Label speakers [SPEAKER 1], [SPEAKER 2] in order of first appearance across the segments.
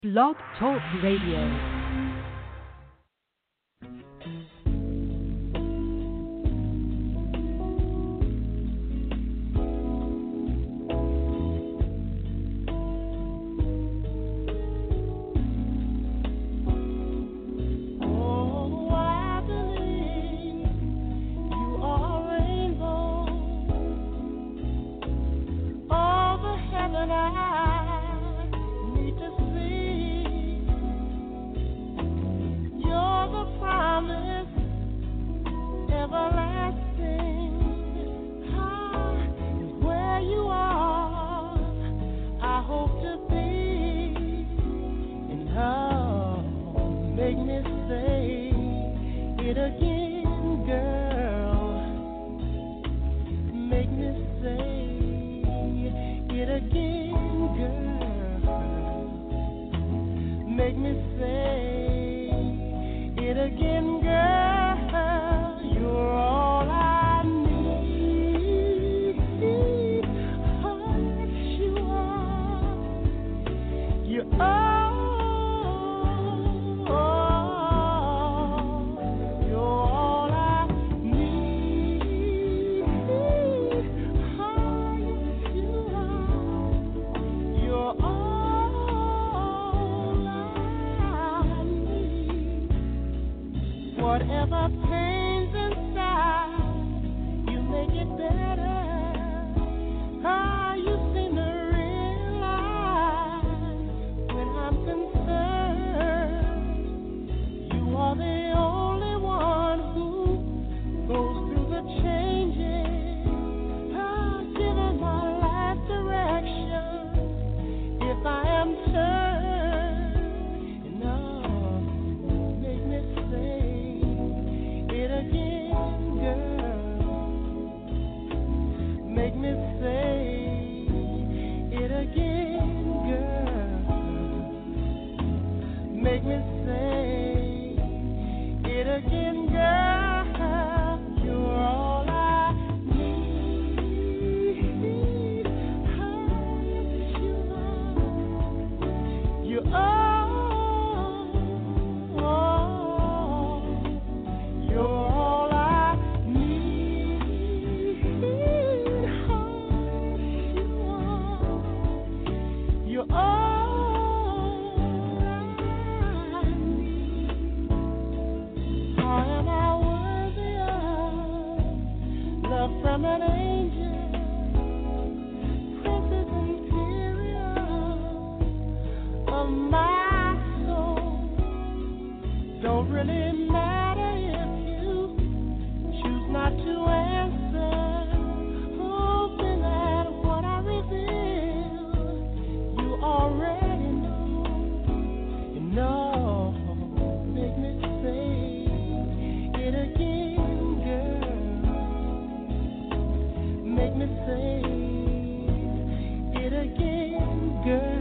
[SPEAKER 1] Blog Talk Radio.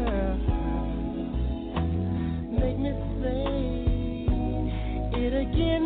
[SPEAKER 2] Again.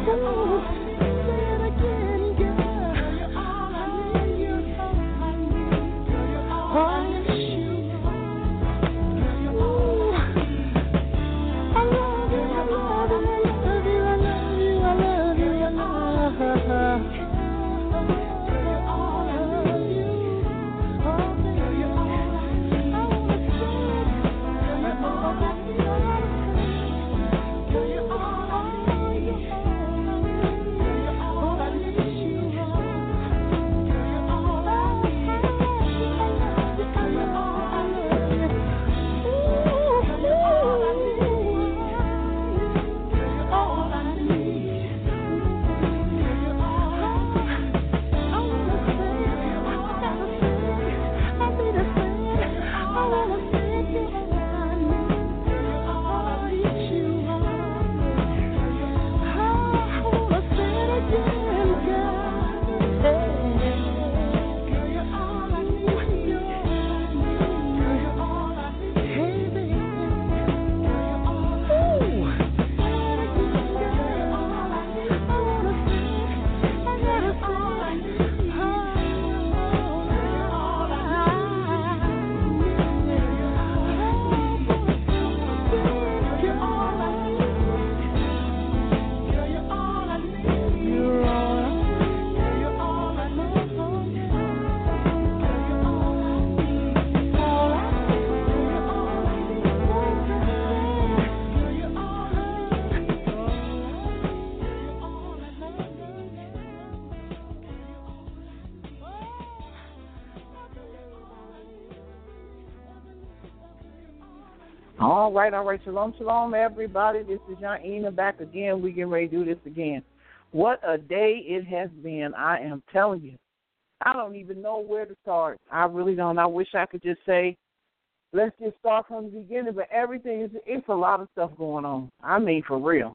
[SPEAKER 2] All right. Shalom, shalom, everybody. This is Yaina back again. We getting ready to do this again. What a day it has been. I am telling you. I don't even know where to start. I really don't. I wish I could just say, let's just start from the beginning, but it's a lot of stuff going on. I mean, for real.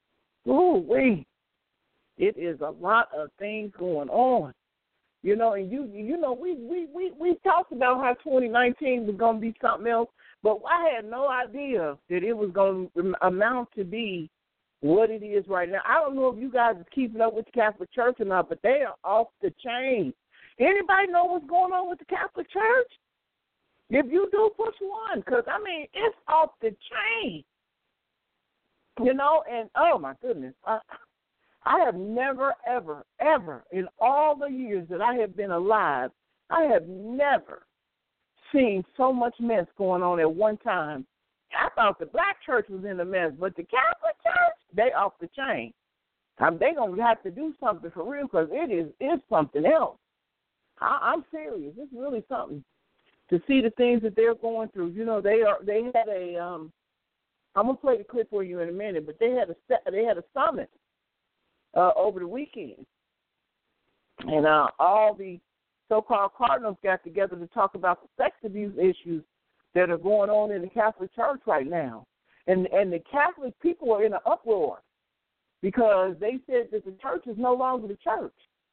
[SPEAKER 2] Ooh-wee. It is a lot of things going on. You know, and you know, we talked about how 2019 was going to be something else, but I had no idea that it was going to amount to be what it is right now. I don't know if you guys are keeping up with the Catholic Church or not, but they are off the chain. Anybody know what's going on with the Catholic Church? If you do, push one, because, I mean, it's off the chain. You know, and, oh, my goodness, I have never, ever, ever, in all the years that I have been alive, I have never seen so much mess going on at one time. I thought the black church was in a mess, but the Catholic Church, they off the chain. They're going to have to do something for real because it's something else. I'm serious. It's really something to see the things that they're going through. You know, they had a I'm going to play the clip for you in a minute, but they had a summit over the weekend. And all the so-called cardinals got together to talk about the sex abuse issues that are going on in the Catholic Church right now. And the Catholic people are in an uproar because they said that the church is no longer the church.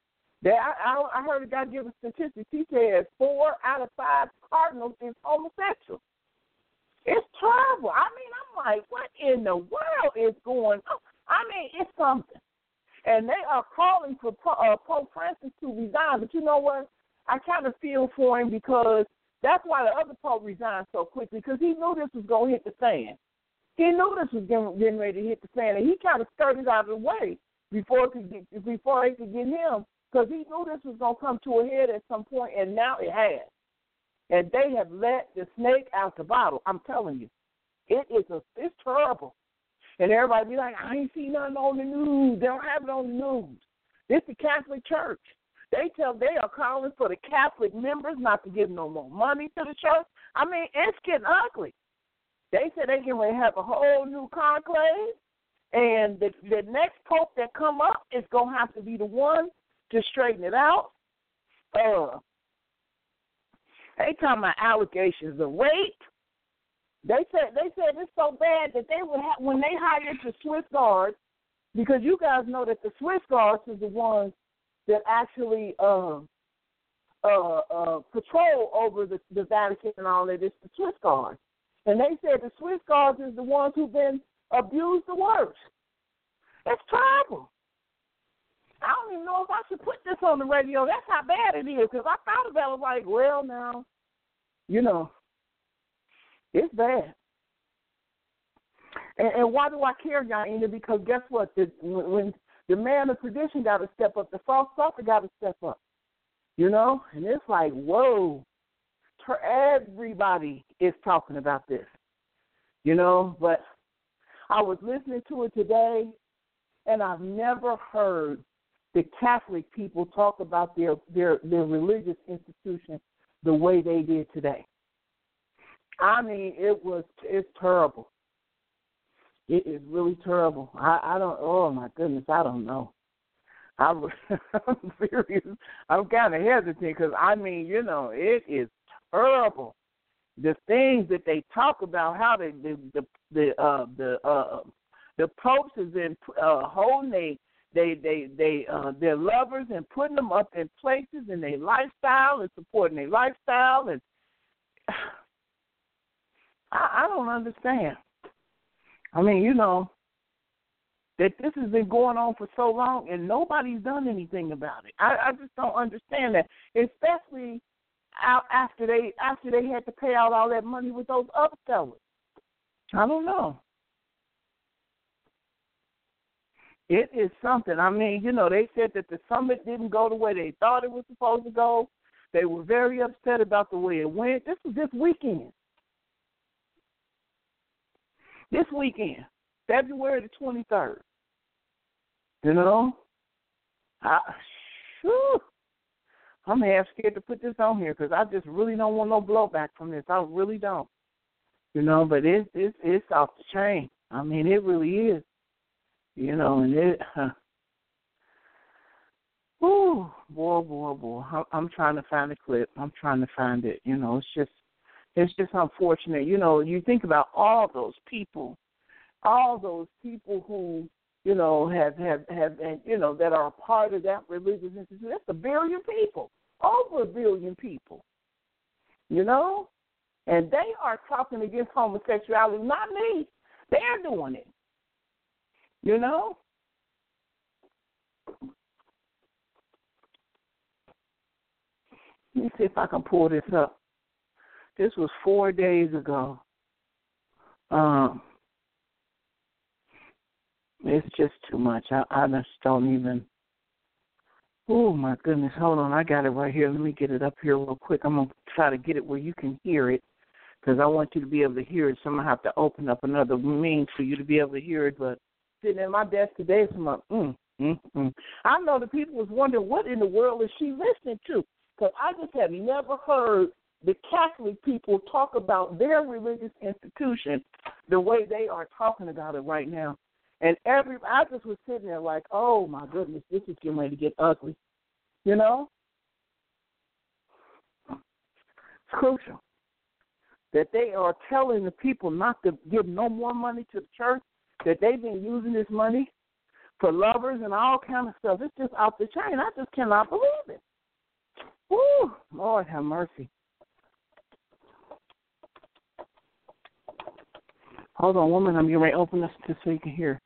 [SPEAKER 2] I heard a guy give a statistic. He said 4 out of 5 cardinals is homosexual. It's terrible. I mean, I'm like, what in the world is going on? I mean, it's something. And they are calling for Pope Francis to resign. But you know what? I kind of feel for him because that's why the other Pope resigned so quickly, because he knew this was going to hit the fan. He knew this was getting ready to hit the fan, and he kind of skirted out of the way before they could get him, because he knew this was going to come to a head at some point, and now it has. And they have let the snake out the bottle. I'm telling you. It's terrible. And everybody be like, I ain't seen nothing on the news. They don't have it on the news. This is the Catholic Church. They are calling for the Catholic members not to give no more money to the church. I mean, it's getting ugly. They said they can have a whole new conclave, and the next pope that come up is going to have to be the one to straighten it out. They talking about allegations of rape. They said it's so bad that they would have, when they hired the Swiss Guards, because you guys know that the Swiss Guards is the ones that actually patrol over the Vatican and all that. It's the Swiss Guards. And they said the Swiss Guards is the ones who've been abused the worst. It's terrible. know if I should put this on the radio. That's how bad it is. Because I thought about it like, well, now, it's bad. And why do I care, Yaina? Because guess what? When the man of tradition got to step up, the false prophet got to step up. And it's like, whoa. Everybody is talking about this. But I was listening to it today, and I've never heard the Catholic people talk about their religious institution the way they did today. I mean, it's terrible. It is really terrible. I don't, oh my goodness, I don't know. I'm serious. I'm kind of hesitant because, I mean, it is terrible. The things that they talk about, how the popes has been holding their lovers and putting them up in places in their lifestyle and supporting their lifestyle, and I don't understand. I mean, that this has been going on for so long and nobody's done anything about it. I just don't understand that, especially after they had to pay out all that money with those other sellers. I don't know. It is something. I mean, they said that the summit didn't go the way they thought it was supposed to go. They were very upset about the way it went. This was this weekend. February the 23rd. I'm half scared to put this on here because I just really don't want no blowback from this. I really don't. But it's off the chain. I mean, it really is. And it, boy. I'm trying to find the clip. I'm trying to find it. It's just unfortunate. You think about all those people who, have that are a part of that religious institution. That's 1 billion people, over 1 billion people, and they are talking against homosexuality, not me. They're doing it, Let me see if I can pull this up. This was 4 days ago. It's just too much. I just don't even. Oh, my goodness. Hold on. I got it right here. Let me get it up here real quick. I'm going to try to get it where you can hear it because I want you to be able to hear it. So I'm going to have to open up another means for you to be able to hear it. But sitting at my desk today, I'm like, I know the people was wondering what in the world is she listening to, because I just have never heard the Catholic people talk about their religious institution the way they are talking about it right now. And I just was sitting there like, oh, my goodness, this is getting ready to get ugly. It's crucial that they are telling the people not to give no more money to the church, that they've been using this money for lovers and all kind of stuff. It's just off the chain. I just cannot believe it. Woo, Lord have mercy. Hold on 1 minute. I'm getting ready to open this so you can hear.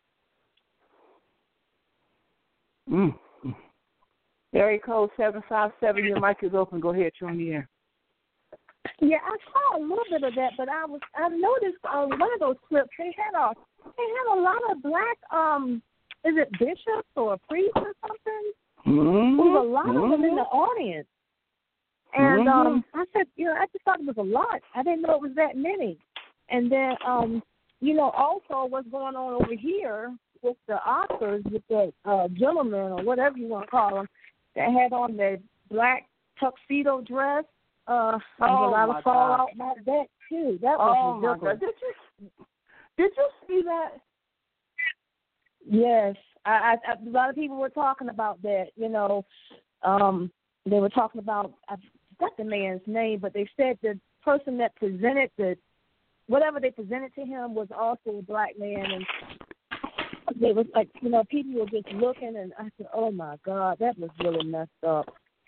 [SPEAKER 2] Area code 757. Your mic is open. Go ahead. You're on the air.
[SPEAKER 3] Yeah, I saw a little bit of that, but I noticed one of those clips. They had a lot of black is it bishops or priests or something? There was a lot of them in the audience, and I said, I just thought it was a lot. I didn't know it was that many. And then, also what's going on over here with the Oscars, with the gentleman or whatever you want to call them, that had on the black tuxedo dress. There's a lot of fallout about that too. That was ridiculous.
[SPEAKER 2] Did you see that?
[SPEAKER 3] Yes, a lot of people were talking about that. They were talking about, I forgot the man's name, but they said the person that presented whatever they presented to him was also a black man, and they was like, people were just looking, and I said, oh my God, that was really messed up.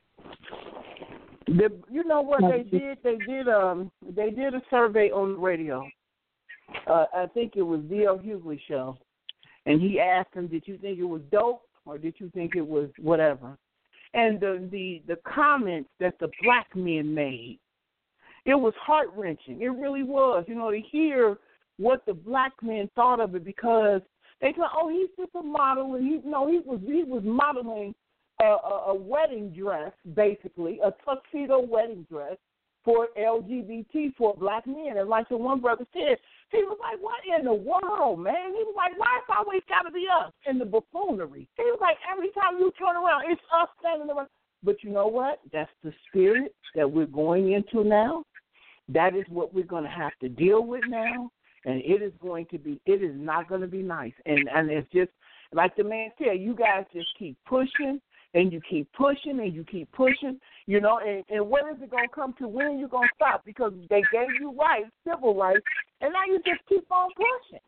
[SPEAKER 2] You know what they did? They did a survey on the radio. I think it was D.L. Hughley's show, and he asked them, "Did you think it was dope or did you think it was whatever? And the comments that the black men made, it was heart-wrenching. It really was, to hear what the black men thought of it, because they thought, oh, he's just a model, and he was modeling a wedding dress, basically, a tuxedo wedding dress for LGBT, for black men. And like the one brother said, he was like, what in the world, man? He was like, why it's always got to be us in the buffoonery? He was like, every time you turn around, it's us standing around. But you know what? That's the spirit that we're going into now. That is what we're going to have to deal with now. And it is not going to be nice. And it's just, like the man said, you guys just keep pushing, and you keep pushing, and you keep pushing, and when is it going to come to? When are you going to stop? Because they gave you rights, civil rights, and now you just keep on pushing.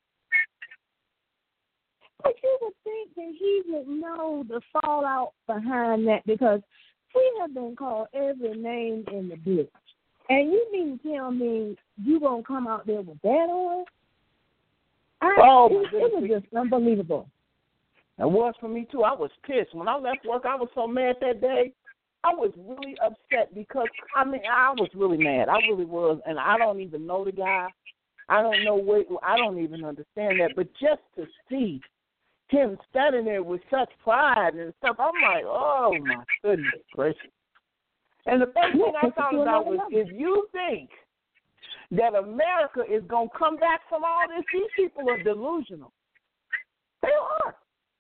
[SPEAKER 3] But you would think that he would know the fallout behind that, because we have been called every name in the book. And you mean to tell me you going to come out there with that on? It was just unbelievable.
[SPEAKER 2] It was for me, too. I was pissed. When I left work, I was so mad that day. I was really upset because, I was really mad. I really was. And I don't even know the guy. I don't even understand that. But just to see him standing there with such pride and stuff, I'm like, oh, my goodness gracious. And the first thing I thought about was, if you think that America is going to come back from all this, these people are delusional. They are.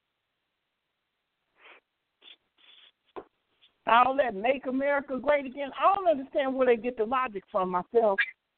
[SPEAKER 2] All that make America great again, I don't understand where they get the logic from myself.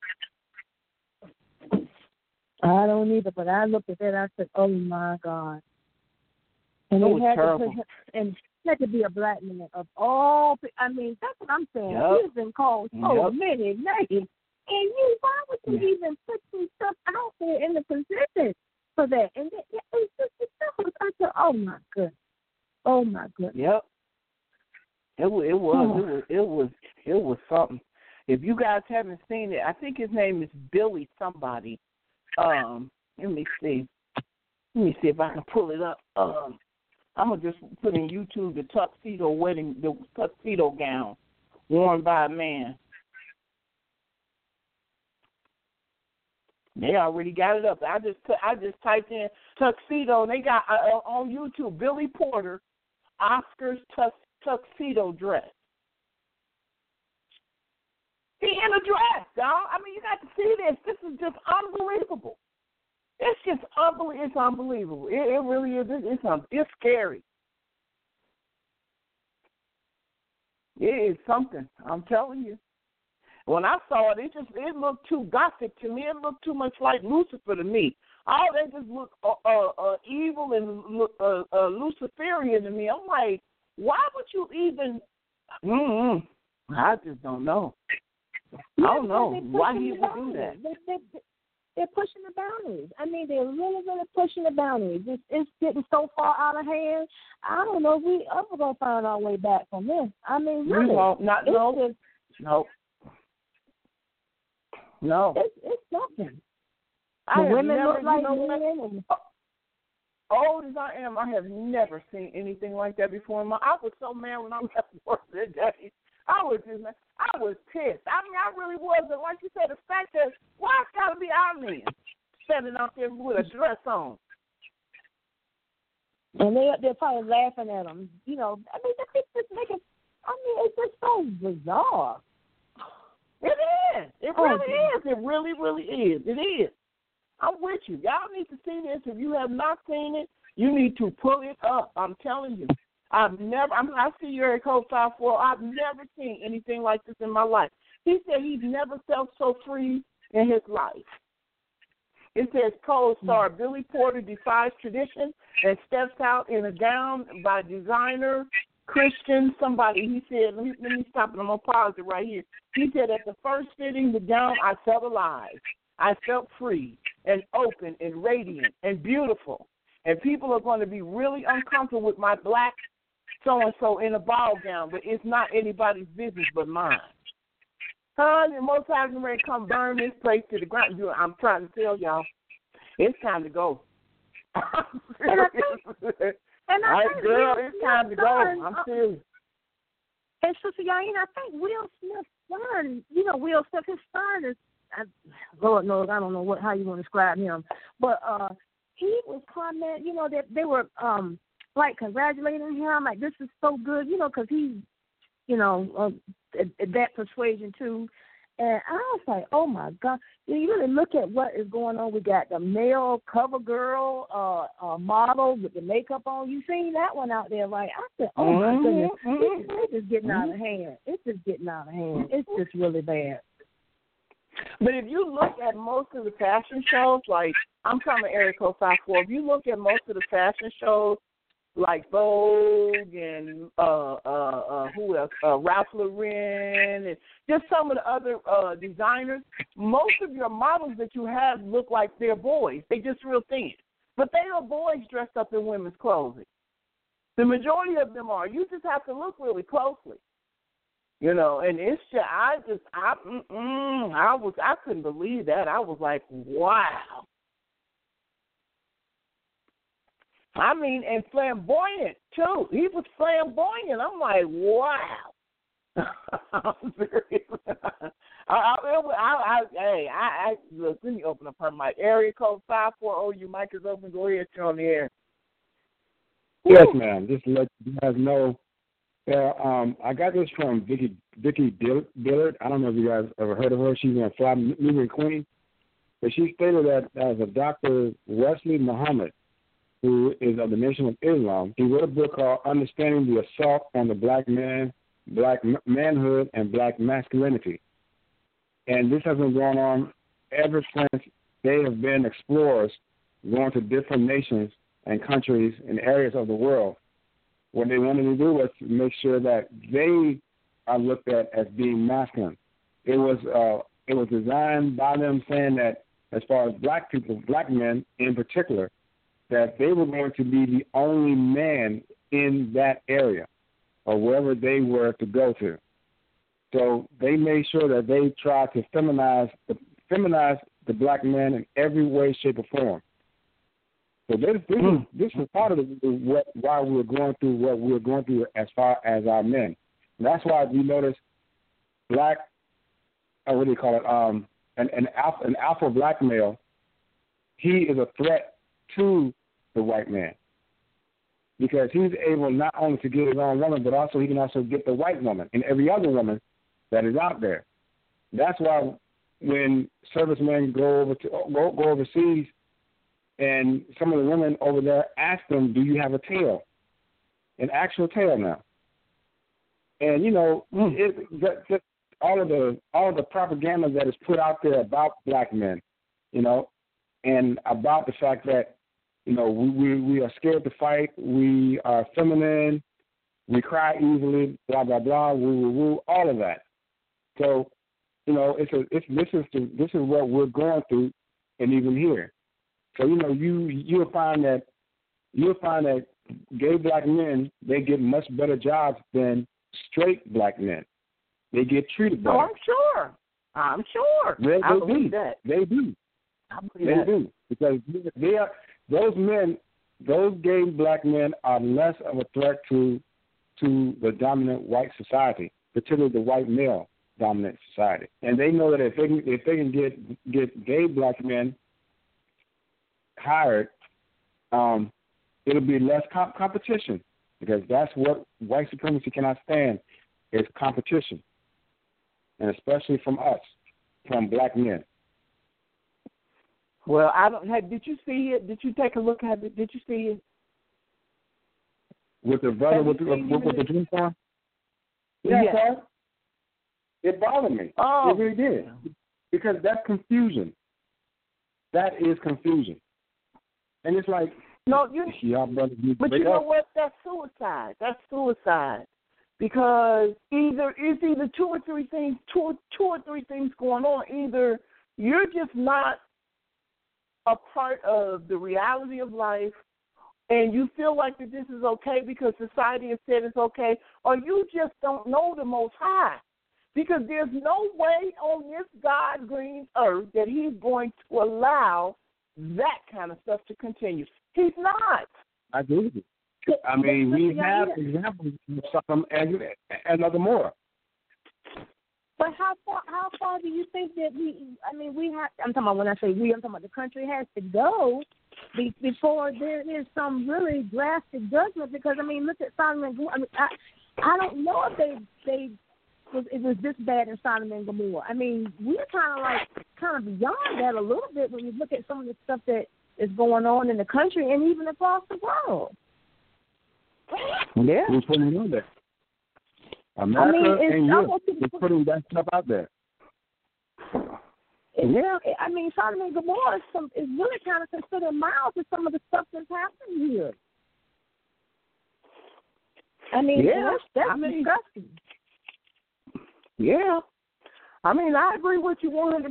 [SPEAKER 3] I don't either, but I looked at that, I said, oh, my God. And
[SPEAKER 2] it was terrible.
[SPEAKER 3] And that could be a black man of all. That's what I'm saying.
[SPEAKER 2] Yep.
[SPEAKER 3] He's been called so many names. And why would you even put some stuff out there in the position for that? And it's just I said, oh, my goodness. Oh, my goodness.
[SPEAKER 2] Yep. It was something. If you guys haven't seen it, I think his name is Billy somebody. Let me see if I can pull it up. I'm gonna just put in YouTube the tuxedo gown worn by a man. They already got it up. I just typed in tuxedo, and they got on YouTube Billy Porter, Oscar's tuxedo dress. He in a dress, dog. You got to see this. This is just unbelievable. It's just unbelievable. It's unbelievable. It really is. It's scary. It is something. I'm telling you. When I saw it, it looked too gothic to me. It looked too much like Lucifer to me. All they just look evil and Luciferian to me. I'm like, why would you even? I just don't know. I don't know why he would do that.
[SPEAKER 3] They're pushing the boundaries. They're really, really pushing the boundaries. It's getting so far out of hand. I don't know if we ever going to find our way back from this. Really. No. It's something. The women look like men.
[SPEAKER 2] Old as I am, I have never seen anything like that before. I was so mad when I left work that day. I was pissed. I really was. And like you said, the fact that why it's got to be our men standing out there with a dress on.
[SPEAKER 3] And they're probably laughing at them. They just make it. It's just so bizarre.
[SPEAKER 2] It is. It really is. It really, really is. It is. I'm with you. Y'all need to see this. If you have not seen it, you need to pull it up. I'm telling you. I see you, Eric Code 54. I've never seen anything like this in my life. He said he's never felt so free in his life. It says co-star Billy Porter defies tradition and steps out in a gown by designer Christian somebody. He said, let me stop and I'm going to pause it right here. He said, at the first fitting the gown, I felt alive. I felt free and open and radiant and beautiful. And people are going to be really uncomfortable with my black so-and-so in a ball gown, but it's not anybody's business but mine. And most times I'm ready to come burn this place to the ground. I'm trying to tell y'all, it's time to go. And
[SPEAKER 3] And
[SPEAKER 2] All
[SPEAKER 3] I
[SPEAKER 2] right,
[SPEAKER 3] think
[SPEAKER 2] girl,
[SPEAKER 3] Will
[SPEAKER 2] it's
[SPEAKER 3] Smith's
[SPEAKER 2] time to go.
[SPEAKER 3] son,
[SPEAKER 2] I'm serious.
[SPEAKER 3] And Sister Yain, I think Will Smith's son, Will Smith, his son is, Lord knows, I don't know how you want to describe him, but he was commenting, that they were like congratulating him, like this is so good, because he's, that persuasion too. And I was like, oh my God, you really look at what is going on. We got the male cover girl model with the makeup on. You seen that one out there, right? I said, oh my goodness, it's just getting out of hand. It's just getting out of hand. It's just really bad.
[SPEAKER 2] But if you look at most of the fashion shows, like I'm from Area Code 54, if you look at most of the fashion shows, like Vogue and who else? Ralph Lauren and just some of the other designers. Most of your models that you have look like they're boys. They just real thin, but they are boys dressed up in women's clothing. The majority of them are. You just have to look really closely, And it's just I couldn't believe that. I was like, wow. I mean, and flamboyant, too. He was flamboyant. I'm like, wow. I'm serious. Look, let me open up her mic. Area code 540, your mic is open. Go ahead, you're on the air.
[SPEAKER 4] Yes, ma'am. Just to let you guys know, I got this from Vicky Dillard. I don't know if you guys ever heard of her. She's a fly moving queen. But she stated that as a Dr. Wesley Muhammad, who is of the Nation of Islam, he wrote a book called Understanding the Assault on the Black Man, Black Manhood, and Black Masculinity. And this has been going on ever since they have been explorers going to different nations and countries and areas of the world. What they wanted to do was to make sure that they are looked at as being masculine. It was designed by them saying that as far as black people, black men in particular, that they were going to be the only man in that area or wherever they were to go to. So they made sure that they tried to feminize the black man in every way, shape, or form. So this is part of why we're going through what we're going through as far as our men. And that's why we notice black, what do you call it, an alpha black male, he is a threat to the white man because he's able not only to get his own woman, but also he can also get the white woman and every other woman that is out there. That's why when servicemen go overseas, and some of the women over there ask them, "Do you have a tail, an actual tail now?" And just all of the propaganda that is put out there about black men, and about the fact that we are scared to fight, we are feminine, we cry easily, blah blah blah, woo woo woo, all of that. So, this is what we're going through, and even here. So you'll find that gay black men, they get much better jobs than straight black men. They get treated better.
[SPEAKER 2] Oh, I'm sure. I believe that.
[SPEAKER 4] They do. They do because those gay black men are less of a threat to the dominant white society, particularly the white male dominant society. And they know that if they can get gay black men hired, it'll be less competition because that's what white supremacy cannot stand is competition, and especially from us, from black men.
[SPEAKER 2] Well, did you see it? Did you take a look at it? Did you see it?
[SPEAKER 4] With the brother with the uniform?
[SPEAKER 2] Yeah.
[SPEAKER 4] Sir. It bothered me.
[SPEAKER 2] Oh.
[SPEAKER 4] It really did. Because that's confusion. That is confusion. And it's like,
[SPEAKER 2] no,
[SPEAKER 4] brother,
[SPEAKER 2] but you know what? That's suicide. That's suicide. Because it's either two or three things going on. Either you're just not a part of the reality of life, and you feel like that this is okay because society has said it's okay, or you just don't know the Most High. Because there's no way on this God green earth that he's going to allow that kind of stuff to continue. He's not.
[SPEAKER 4] I agree with you. I mean, we have examples of Sodom and Gomorrah.
[SPEAKER 3] But how far do you think that we have? I'm talking about when I say we, I'm talking about the country has to go before there is some really drastic judgment. Because I mean, look at Sodom and Gomorrah. I mean, I don't know if it was this bad in Sodom and Gomorrah. I mean, we're kind of beyond that a little bit when you look at some of the stuff that is going on in the country and even across the world.
[SPEAKER 2] Yeah,
[SPEAKER 4] we're putting it on there. America and Europe is putting that stuff out there.
[SPEAKER 3] Yeah, I mean, Sodom and Gomorrah is really kind of considered mild to some of the stuff that's happening here. I mean, that's disgusting.
[SPEAKER 2] Yeah. I mean, I agree with you 100%.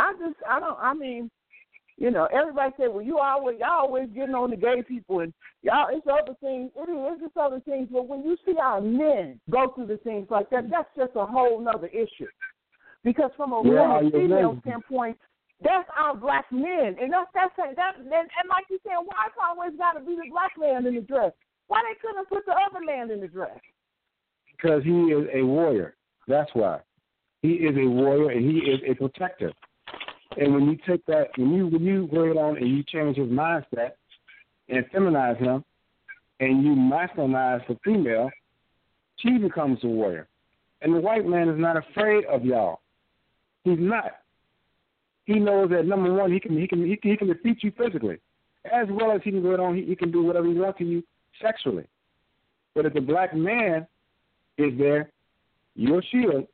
[SPEAKER 2] You know, everybody said, well, y'all always getting on the gay people and y'all, it's other things. It's just other things. But when you see our men go through the things like that, that's just a whole nother issue. Because from a female standpoint, that's our black men. And and like you said, why it's always got to be the black man in the dress? Why they couldn't put the other man in the dress?
[SPEAKER 4] Because he is a warrior. That's why. He is a warrior and he is a protector. And when you take that, when you go it on and you change his mindset and feminize him, and you masculinize the female, she becomes a warrior. And the white man is not afraid of y'all. He's not. He knows that number one, he can defeat you physically, as well as he can go on. He can do whatever he wants to you sexually. But if the black man is there, your shields,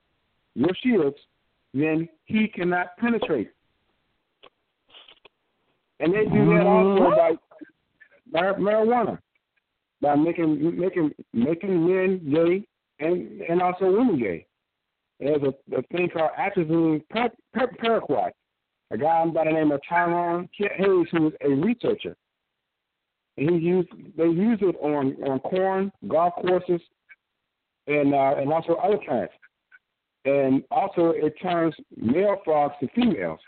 [SPEAKER 4] then he cannot penetrate. And they do that also by marijuana, by making men gay and also women gay. There's a thing called atrazine paraquat. A guy by the name of Tyrone Hayes, who was a researcher, and they use it on corn, golf courses, and also other plants. And also it turns male frogs to females.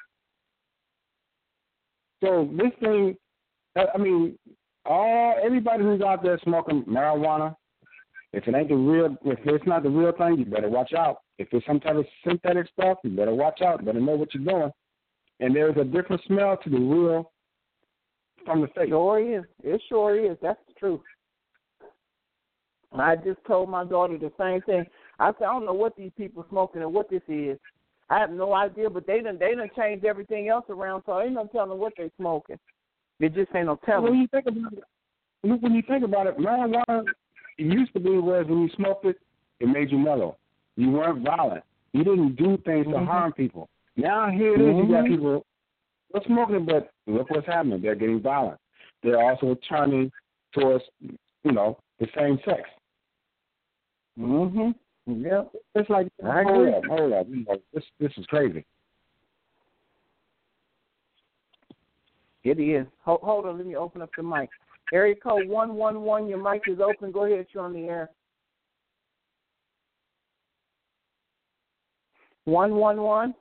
[SPEAKER 4] So this thing, I mean, everybody who's out there smoking marijuana, if it's not the real thing, you better watch out. If it's some type of synthetic stuff, you better watch out. You better know what you're doing. And there's a different smell to the real from the fake.
[SPEAKER 2] Sure is. It sure is. That's the truth. I just told my daughter the same thing. I said, I don't know what these people smoking and what this is. I have no idea, but they done changed everything else around, so ain't no telling what they smoking. It just ain't no telling.
[SPEAKER 4] When you think about it, marijuana, it used to be whereas when you smoked it, it made you mellow. You weren't violent. You didn't do things to harm people. Now here it is, you got people they're smoking, but look what's happening. They're getting violent. They're also turning towards, the same sex.
[SPEAKER 2] Mhm. Yeah.
[SPEAKER 4] It's like, hold up. This is crazy.
[SPEAKER 2] It is. Hold on, let me open up the mic. Area code 111, your mic is open. Go ahead, you're on the air. 111.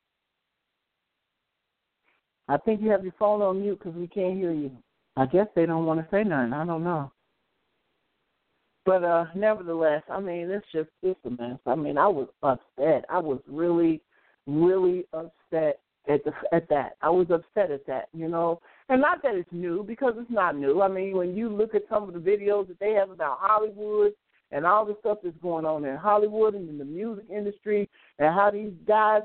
[SPEAKER 2] I think you have your phone on mute because we can't hear you. I guess they don't want to say nothing. I don't know. But nevertheless, I mean, it's a mess. I mean, I was upset. I was really, really upset at that. I was upset at that, And not that it's new, because it's not new. I mean, when you look at some of the videos that they have about Hollywood and all the stuff that's going on in Hollywood and in the music industry, and how these guys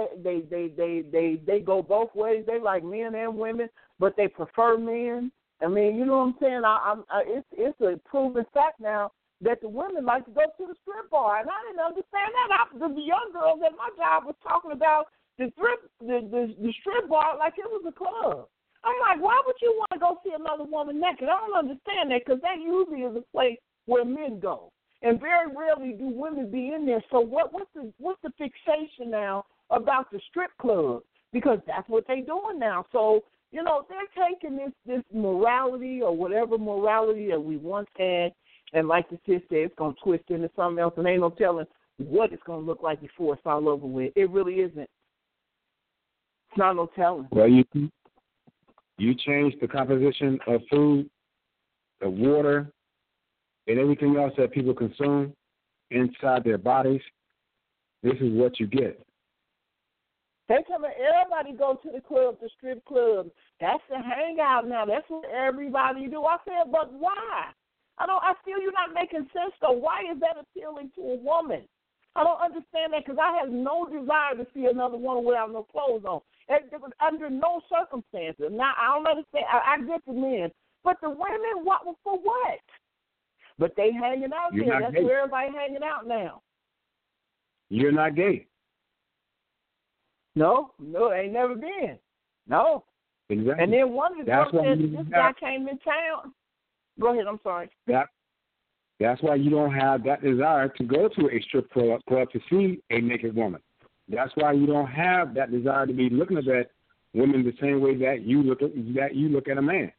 [SPEAKER 2] they go both ways. They like men and women, but they prefer men. I mean, you know what I'm saying? It's a proven fact now that the women like to go to the strip bar, and I didn't understand that. The young girls at my job was talking about the strip bar like it was a club. I'm like, why would you want to go see another woman naked? I don't understand that, because that usually is a place where men go, and very rarely do women be in there. So what's the fixation now about the strip club? Because that's what they're doing now. So they're taking this morality or whatever morality that we once had, and like the sis said, it's going to twist into something else, and ain't no telling what it's going to look like before it's all over with. It really isn't. It's not no telling.
[SPEAKER 4] Well, you change the composition of food, of water, and everything else that people consume inside their bodies, this is what you get.
[SPEAKER 2] They come in, everybody go to the club, the strip club. That's the hangout now. That's what everybody do. I said, but why? I feel you're not making sense, though. Why is that appealing to a woman? I don't understand that because I have no desire to see another woman without no clothes on. Under no circumstances. Now, I don't understand. I get the men. But the women, what for what? But they hanging out there. That's where everybody hanging out now.
[SPEAKER 4] You're not gay.
[SPEAKER 2] No, ain't never been. No.
[SPEAKER 4] Exactly.
[SPEAKER 2] And then one of the girls said this guy came in town. Go ahead, I'm sorry.
[SPEAKER 4] That's why you don't have that desire to go to a strip club to see a naked woman. That's why you don't have that desire to be looking at that woman the same way that you look at a man.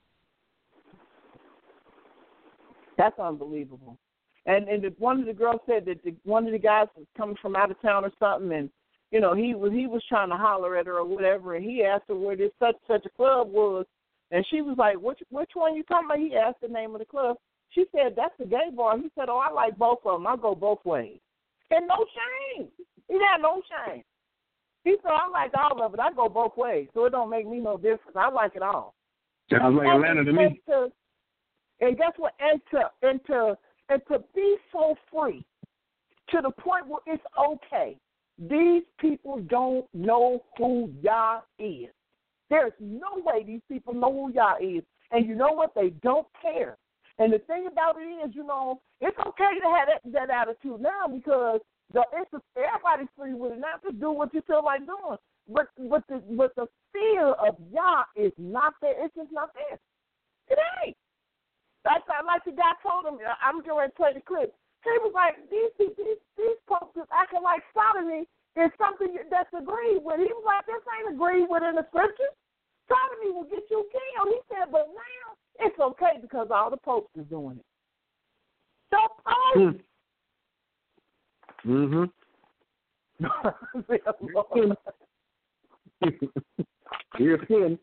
[SPEAKER 2] That's unbelievable. And one of the girls said that one of the guys was coming from out of town or something, and you know he was trying to holler at her or whatever, and he asked her where this such a club was, and she was like, which one you talking about? He asked the name of the club. She said, that's the gay bar. He said, oh, I like both of them. I go both ways. And no shame. He had no shame. He said, I like all of it. I go both ways, so it don't make me no difference. I like it all.
[SPEAKER 4] Sounds like Atlanta to me.
[SPEAKER 2] And guess what? And to be so free to the point where it's okay. These people don't know who Yah is. There's no way these people know who Yah is. And you know what? They don't care. And the thing about it is, you know, it's okay to have that attitude now because everybody's free with it now to do what you feel like doing. But the fear of Yah is not there. It's just not there. It ain't. Like the guy told him, I'm going to play the clip. He was like, these folks is acting like sodomy is something that's agreed with. He was like, this ain't agreed with in the scriptures. Sodomy will get you killed. He said, but now it's okay because all the popes is doing it. The popes.
[SPEAKER 4] Mm-hmm. You're kidding.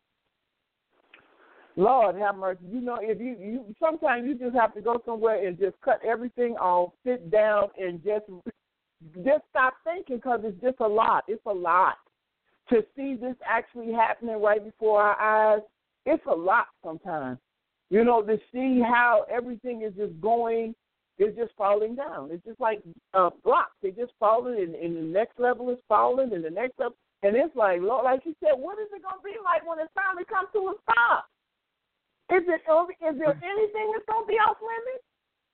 [SPEAKER 2] Lord have mercy. You know, if you sometimes you just have to go somewhere and just cut everything off, sit down, and just stop thinking because it's just a lot. It's a lot. To see this actually happening right before our eyes, it's a lot sometimes. You know, to see how everything is just going, it's just falling down. It's just like blocks. They're just falling, and the next level is falling, and the next level. And it's like, Lord, like you said, what is it going to be like when it finally comes to a stop? Is there anything that's going to be off limits?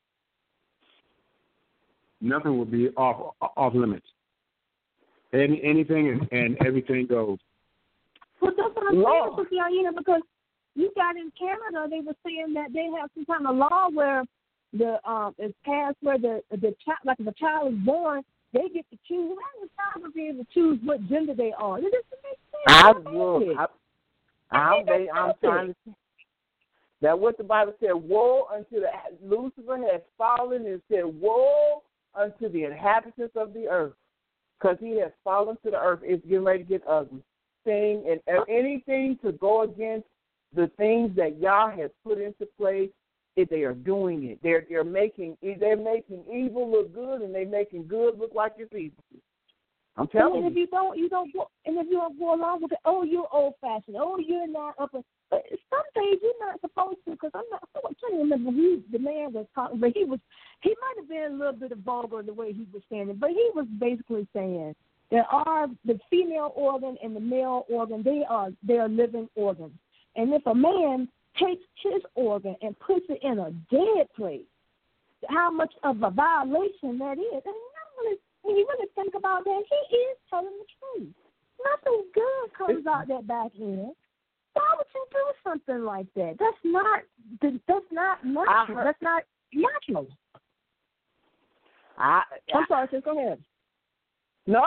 [SPEAKER 4] Nothing will be off limits. Anything and everything goes.
[SPEAKER 3] Well, that's what I'm saying, Sister Aina, because you got in Canada, they were saying that they have some kind of law where it's passed where the child, like if a child is born, they get to choose. How is a child going to be able to choose what gender they are? It doesn't make sense.
[SPEAKER 2] I'm trying to say that what the Bible said, woe unto Lucifer has fallen, and said, woe unto the inhabitants of the earth, because he has fallen to the earth. It's getting ready to get ugly. And anything to go against the things that Yah has put into place, they are doing it. They're making evil look good, and they're making good look like it's evil. I'm telling you.
[SPEAKER 3] And if you don't go along with it, oh, you're old fashioned. Oh, you're not up. But some days you're not supposed to, because I'm trying to remember who the man was talking, but he might have been a little bit of vulgar the way he was saying it, but he was basically saying there are the female organ and the male organ, they are living organs. And if a man takes his organ and puts it in a dead place, how much of a violation that is. And when you really think about that, he is telling the truth. Nothing good comes out that back end. Why would you do something like that? That's not natural. That's not natural. I'm sorry, sis, go ahead.
[SPEAKER 2] No,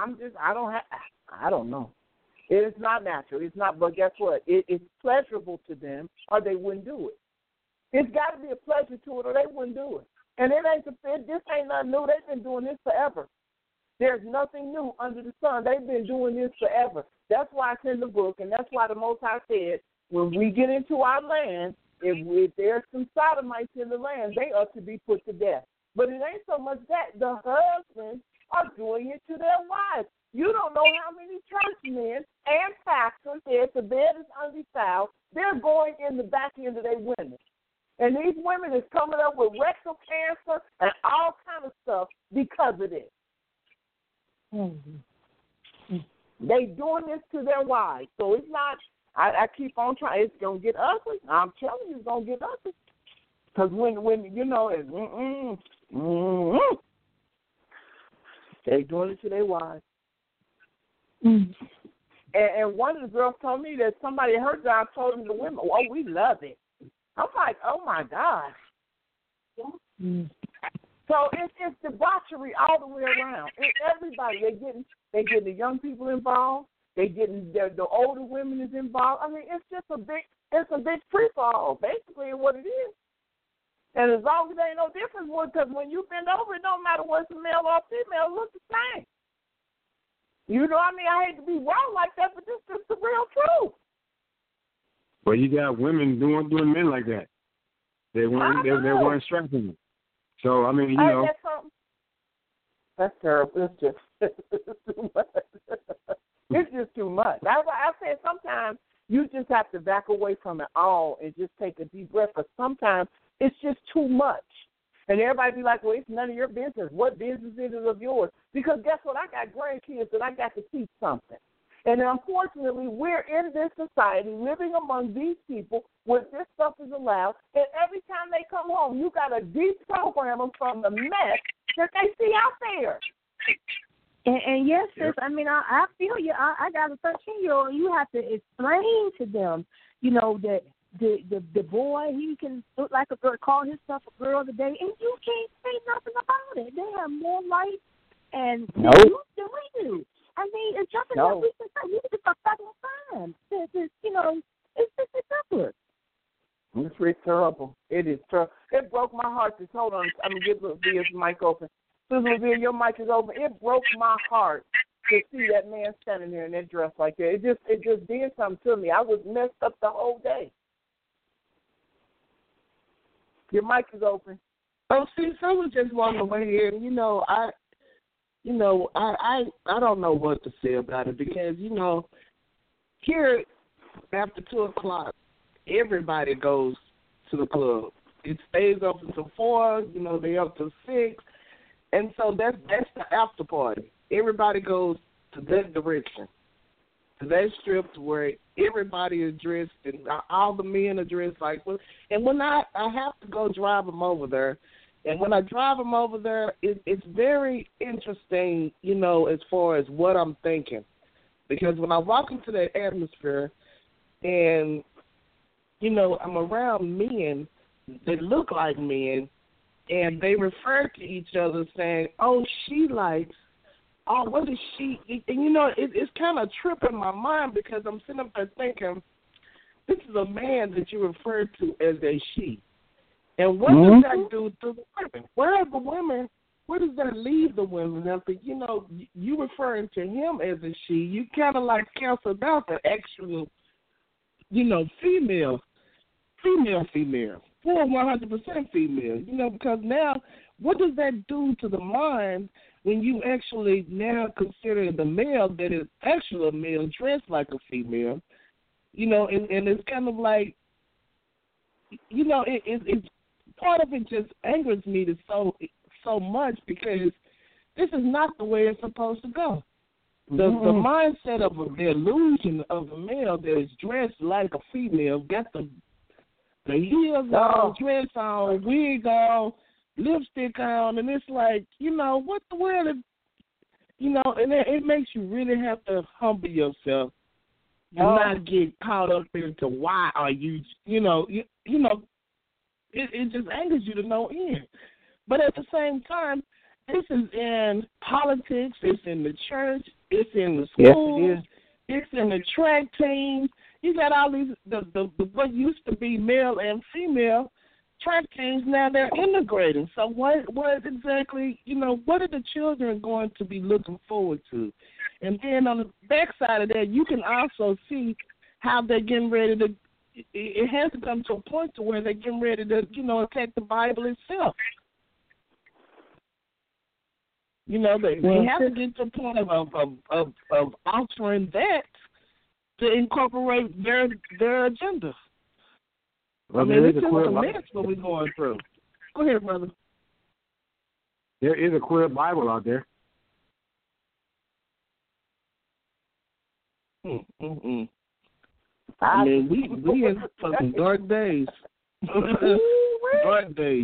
[SPEAKER 2] I don't know. It is not natural. It's not, but guess what? It's pleasurable to them, or they wouldn't do it. It's got to be a pleasure to it, or they wouldn't do it. And this ain't nothing new. They've been doing this forever. There's nothing new under the sun. They've been doing this forever. That's why it's in the book, and that's why the Most High said, when we get into our land, if there's some sodomites in the land, they are to be put to death. But it ain't so much that. The husbands are doing it to their wives. You don't know how many churchmen and pastors, if the bed is undefiled, they're going in the back end of their women. And these women is coming up with rectal cancer and all kind of stuff because of this. Mm-hmm. They doing this to their wives. So it's not, I keep on trying, it's going to get ugly. I'm telling you, it's going to get ugly. Because when you know, it's, they doing it to their wives. Mm. And one of the girls told me that somebody at her job told them the women, oh, we love it. I'm like, oh my gosh. Mm. So it's debauchery all the way around. And everybody, they getting the young people involved. They getting the older women is involved. I mean, it's just a big free for all, basically, what it is. And as long as there ain't no difference, because when you bend over, it don't matter whether it's a male or female, it looks the same. You know what I mean? I hate to be wrong like that, but this is the real truth.
[SPEAKER 4] Well, you got women doing men like that. They weren't strapping them. So, I mean, you know.
[SPEAKER 2] That's terrible. It's too much. It's just too much. I said sometimes you just have to back away from it all and just take a deep breath, because sometimes it's just too much. And everybody be like, well, it's none of your business. What business is it of yours? Because guess what? I got grandkids that I got to teach something. And unfortunately, we're in this society living among these people where this stuff is allowed. And every time they come home, you got to deprogram them from the mess that they see out there.
[SPEAKER 3] And yes, sis, I mean, I feel you. I got a 13-year-old. You have to explain to them, you know, that the boy, he can look like a girl, call himself a girl today, and you can't say nothing about it. They have more life and than we do. I mean, it's something that we can say. We just a fucking time. You know, it's ridiculous.
[SPEAKER 2] It's really terrible. It is terrible. It broke my heart. Hold on. I'm going to get Levia's mic open. Sister Levia, your mic is open. It broke my heart to see that man standing there in that dress like that. It just did something to me. I was messed up the whole day. Your mic is open.
[SPEAKER 5] Oh, see, someone just walked away here. I don't know what to say about it, because, here after 2 o'clock, everybody goes to the club. It stays open till 4. They up till 6, and so that's the after party. Everybody goes to that direction, to that strip, to where everybody is dressed, and all the men are dressed like. And when I have to go drive them over there. And when I drive them over there, it's very interesting, as far as what I'm thinking. Because when I walk into that atmosphere and, I'm around men that look like men, and they refer to each other saying, oh, she likes, oh, what is she? And, it's kind of tripping my mind, because I'm sitting up there thinking, this is a man that you refer to as a she. And what does that do to the women? Where are the women? Where does that leave the women? After, you referring to him as a she, you kind of like canceled out the actual, female, 100% female, because now what does that do to the mind when you actually now consider the male that is actually a male dressed like a female, and it's kind of like, it's part of it just angers me so much, because this is not the way it's supposed to go. The mindset of the illusion of a male that is dressed like a female, got the heels on, dress on, wig on, lipstick on, and it's like, what the world is, and it makes you really have to humble yourself and not get caught up into why are you, It just angers you to no end. But at the same time, this is in politics, it's in the church, it's in the schools, it's in the track teams. You got all these, the what used to be male and female track teams, now they're integrating. So what exactly, what are the children going to be looking forward to? And then on the backside of that, you can also see how they're getting ready to it has to come to a point to where they're getting ready to, attack the Bible itself. They have to get to the point of altering that to incorporate their agenda.
[SPEAKER 4] Well,
[SPEAKER 5] it's just a mess what we're going through. Go ahead, brother.
[SPEAKER 4] There is a queer Bible out there.
[SPEAKER 5] I mean, we in fucking dark days. Dark days.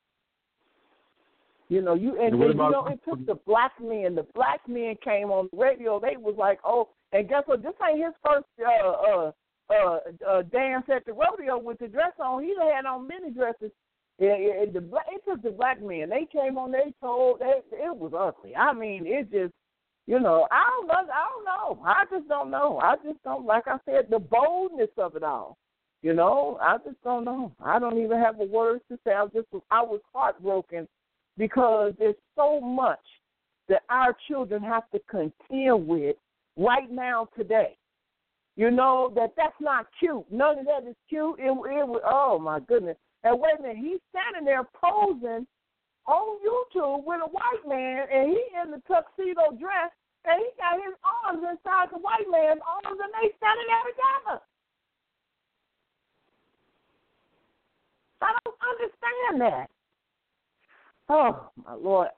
[SPEAKER 2] It took the black men. The black men came on the radio. They was like, oh, and guess what? This ain't his first dance at the rodeo with the dress on. He had on many dresses. It took the black men. They came on. They told it was ugly. I mean, it just, I don't know. I just don't know. I just don't, like I said, the boldness of it all. I just don't know. I don't even have the words to say. I was heartbroken because there's so much that our children have to contend with right now today. That's not cute. None of that is cute. It was, oh, my goodness. And wait a minute, he's standing there posing on YouTube with a white man, and he in the tuxedo dress, and he got his arms inside the white man's arms, and they standing there together. I don't understand that. Oh, my Lord.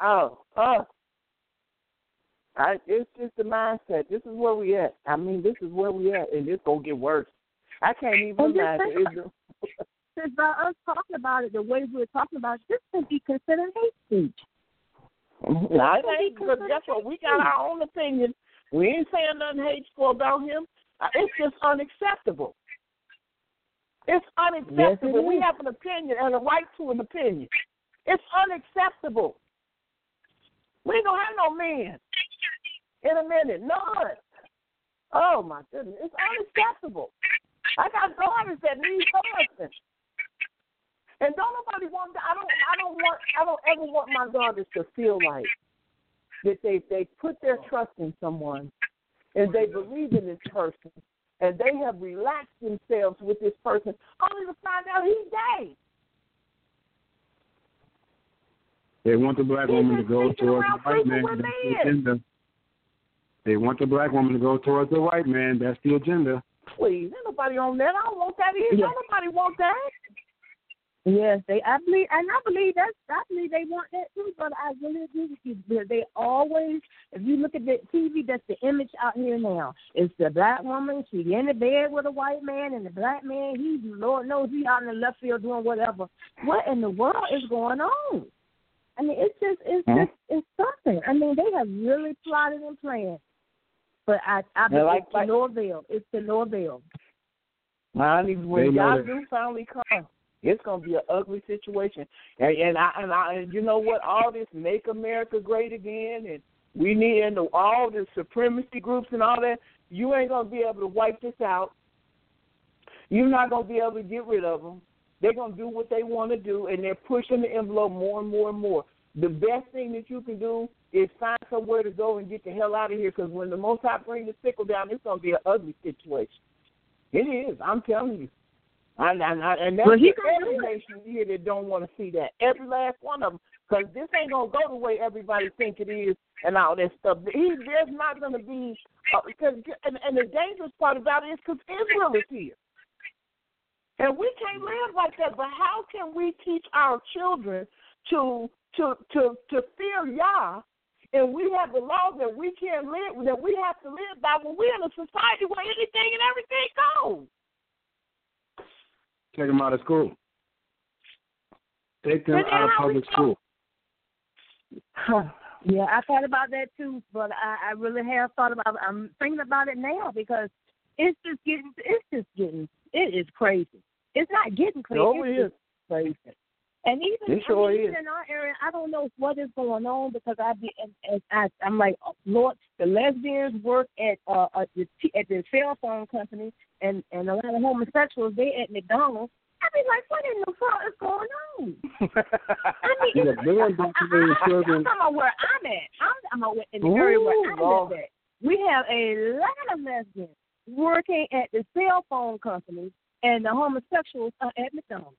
[SPEAKER 2] It's just the mindset. This is where we at. I mean, this is where we at, and it's going to get worse. I can't even imagine.
[SPEAKER 3] Since by us talking about it the way we're talking about it, this can be considered hate speech.
[SPEAKER 2] I think, because guess what? We got our own opinion. We ain't saying nothing hateful about him. It's just unacceptable. It's unacceptable. We have an opinion and a right to an opinion. It's unacceptable. We ain't going to have no men in a minute. None. Oh, my goodness. It's unacceptable. I got daughters that need husbands. And don't nobody want that. I don't ever want my daughters to feel like that they put their trust in someone and they believe in this person and they have relaxed themselves with this person only to find out he's gay.
[SPEAKER 4] They want the black woman to go towards the white man. That's the agenda. They want the black woman to go towards the white man. That's the agenda.
[SPEAKER 2] Please, ain't nobody on that. I don't want that either.
[SPEAKER 3] Yeah.
[SPEAKER 2] Nobody want that.
[SPEAKER 3] Yes, I believe they want that too, but I really agree with you. Because they always, if you look at the TV, that's the image out here now. It's the black woman, she's in the bed with a white man, and the black man, Lord knows, he's out in the left field doing whatever. What in the world is going on? I mean, it's something. I mean, they have really plotted and planned. But I believe it's to no avail. It's to no avail.
[SPEAKER 2] When y'all do finally come, it's gonna be an ugly situation. And you know what? All this "Make America Great Again" and we need all the supremacy groups and all that. You ain't gonna be able to wipe this out. You're not gonna be able to get rid of them. They're gonna do what they want to do, and they're pushing the envelope more and more and more. The best thing that you can do is find somewhere to go and get the hell out of here, because when the Most High bring the sickle down, it's going to be an ugly situation. It is. I'm telling you. And that's every nation here that don't want to see that. Every last one of them. Because this ain't going to go the way everybody think it is and all that stuff. There's not going to be and the dangerous part about it is because Israel is here. And we can't live like that. But how can we teach our children to fear Yah, and we have the laws that we can't live, that we have to live by when we're in a society where anything and everything goes?
[SPEAKER 4] Take them out of school. Take them out of public school.
[SPEAKER 3] Yeah, I thought about that too, but I really have thought about it. I'm thinking about it now because it is crazy. It's not getting crazy.
[SPEAKER 2] No, it is
[SPEAKER 3] crazy. And even in our area, I don't know what is going on because I'm like, Lord, the lesbians work at the cell phone company, and a lot of homosexuals, they at McDonald's. I mean, like, what in the fuck is going on? I mean, I'm talking about where I'm at. I'm in the area where I live at. We have a lot of lesbians working at the cell phone company and the homosexuals are at McDonald's.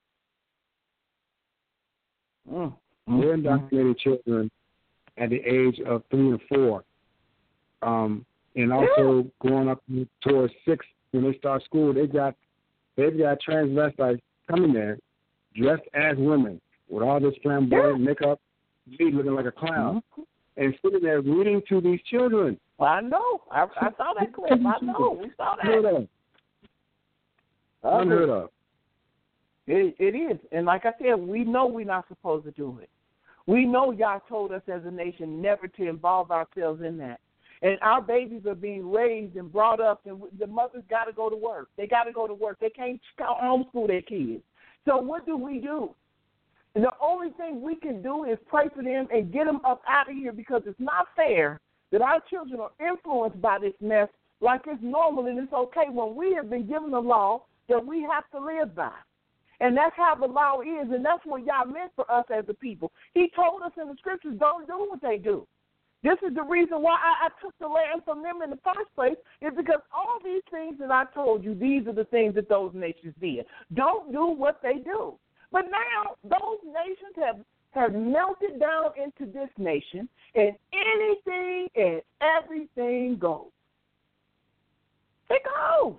[SPEAKER 4] We're indoctrinating children at the age of 3 and 4, and also going up towards 6 when they start school. They've got transvestites coming there dressed as women with all this flamboyant makeup, me looking like a clown, and sitting there reading to these children.
[SPEAKER 2] Well, I know. I saw that clip. I know. We saw that.
[SPEAKER 4] Unheard of.
[SPEAKER 2] It is. And like I said, we know we're not supposed to do it. We know y'all told us as a nation never to involve ourselves in that. And our babies are being raised and brought up, and the mothers got to go to work. They got to go to work. They can't homeschool their kids. So what do? And the only thing we can do is pray for them and get them up out of here, because it's not fair that our children are influenced by this mess like it's normal and it's okay when we have been given a law that we have to live by. And that's how the law is, and that's what y'all meant for us as a people. He told us in the scriptures, don't do what they do. This is the reason why I took the land from them in the first place, is because all these things that I told you, these are the things that those nations did. Don't do what they do. But now those nations have melted down into this nation, and anything and everything goes. It goes.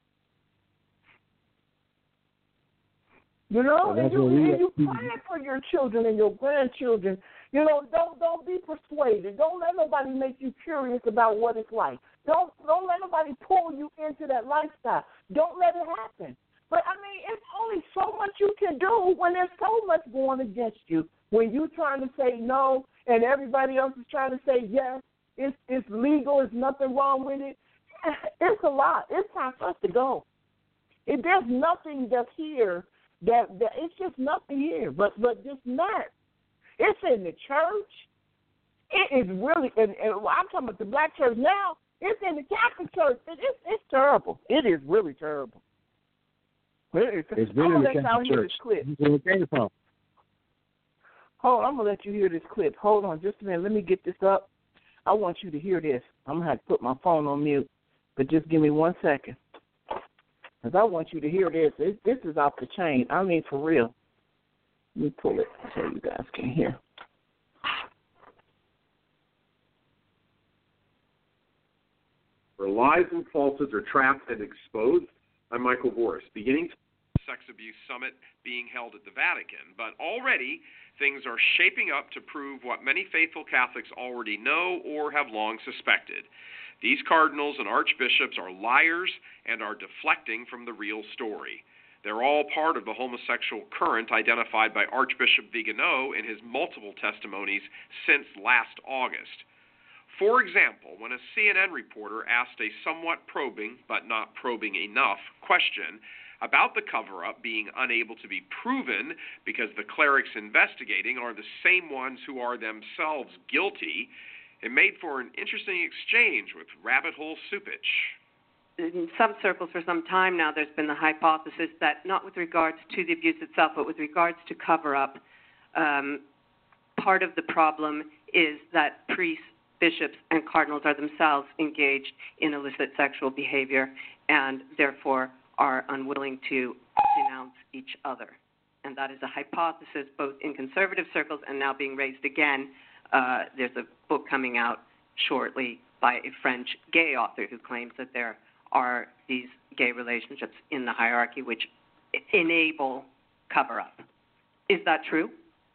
[SPEAKER 2] You know, and you plan for your children and your grandchildren. You know, don't be persuaded. Don't let nobody make you curious about what it's like. Don't let nobody pull you into that lifestyle. Don't let it happen. But, I mean, it's only so much you can do when there's so much going against you. When you're trying to say no and everybody else is trying to say yes, it's legal, there's nothing wrong with it. It's a lot. It's time for us to go. There's nothing that's here that it's just nothing here but just that. It's in the church. It is really, and I'm talking about the black church now. It's in the Catholic church. It's terrible. It is really terrible.
[SPEAKER 4] It's been in the Catholic church. Where it came from.
[SPEAKER 2] Hold on, I'm going to let you hear this clip. Hold on just a minute. Let me get this up. I want you to hear this. I'm going to have to put my phone on mute, but just give me 1 second. Because I want you to hear this. This is off the chain. I mean, for real. Let me pull it so you guys can hear.
[SPEAKER 6] Where lies and falsehoods are trapped and exposed. I'm Michael Boris. Beginning sex abuse summit being held at the Vatican, but already things are shaping up to prove what many faithful Catholics already know or have long suspected. These cardinals and archbishops are liars and are deflecting from the real story. They're all part of the homosexual current identified by Archbishop Vigano in his multiple testimonies since last August. For example, when a CNN reporter asked a somewhat probing, but not probing enough, question about the cover-up being unable to be proven because the clerics investigating are the same ones who are themselves guilty, it made for an interesting exchange with Rabbit Hole Supich.
[SPEAKER 7] In some circles for some time now, there's been the hypothesis that not with regards to the abuse itself, but with regards to cover-up, part of the problem is that priests, bishops, and cardinals are themselves engaged in illicit sexual behavior and therefore are unwilling to denounce each other. And that is a hypothesis both in conservative circles and now being raised again. There's a book coming out shortly by a French gay author who claims that there are these gay relationships in the hierarchy which enable cover-up. Is that true?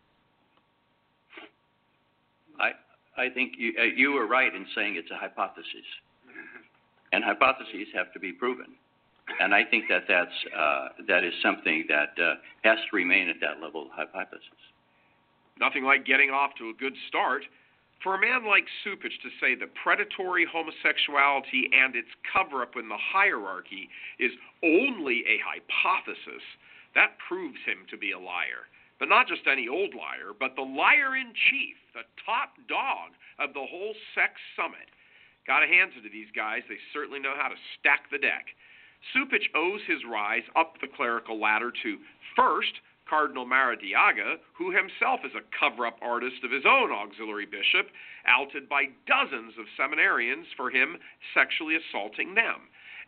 [SPEAKER 8] I think you were right in saying it's a hypothesis, and hypotheses have to be proven. And I think that is something that has to remain at that level of hypothesis.
[SPEAKER 6] Nothing like getting off to a good start. For a man like Supich to say that predatory homosexuality and its cover-up in the hierarchy is only a hypothesis, that proves him to be a liar. But not just any old liar, but the liar-in-chief, the top dog of the whole sex summit. Gotta hand it to these guys. They certainly know how to stack the deck. Supich owes his rise up the clerical ladder to, first, Cardinal Maradiaga, who himself is a cover-up artist of his own auxiliary bishop, outed by dozens of seminarians for him sexually assaulting them.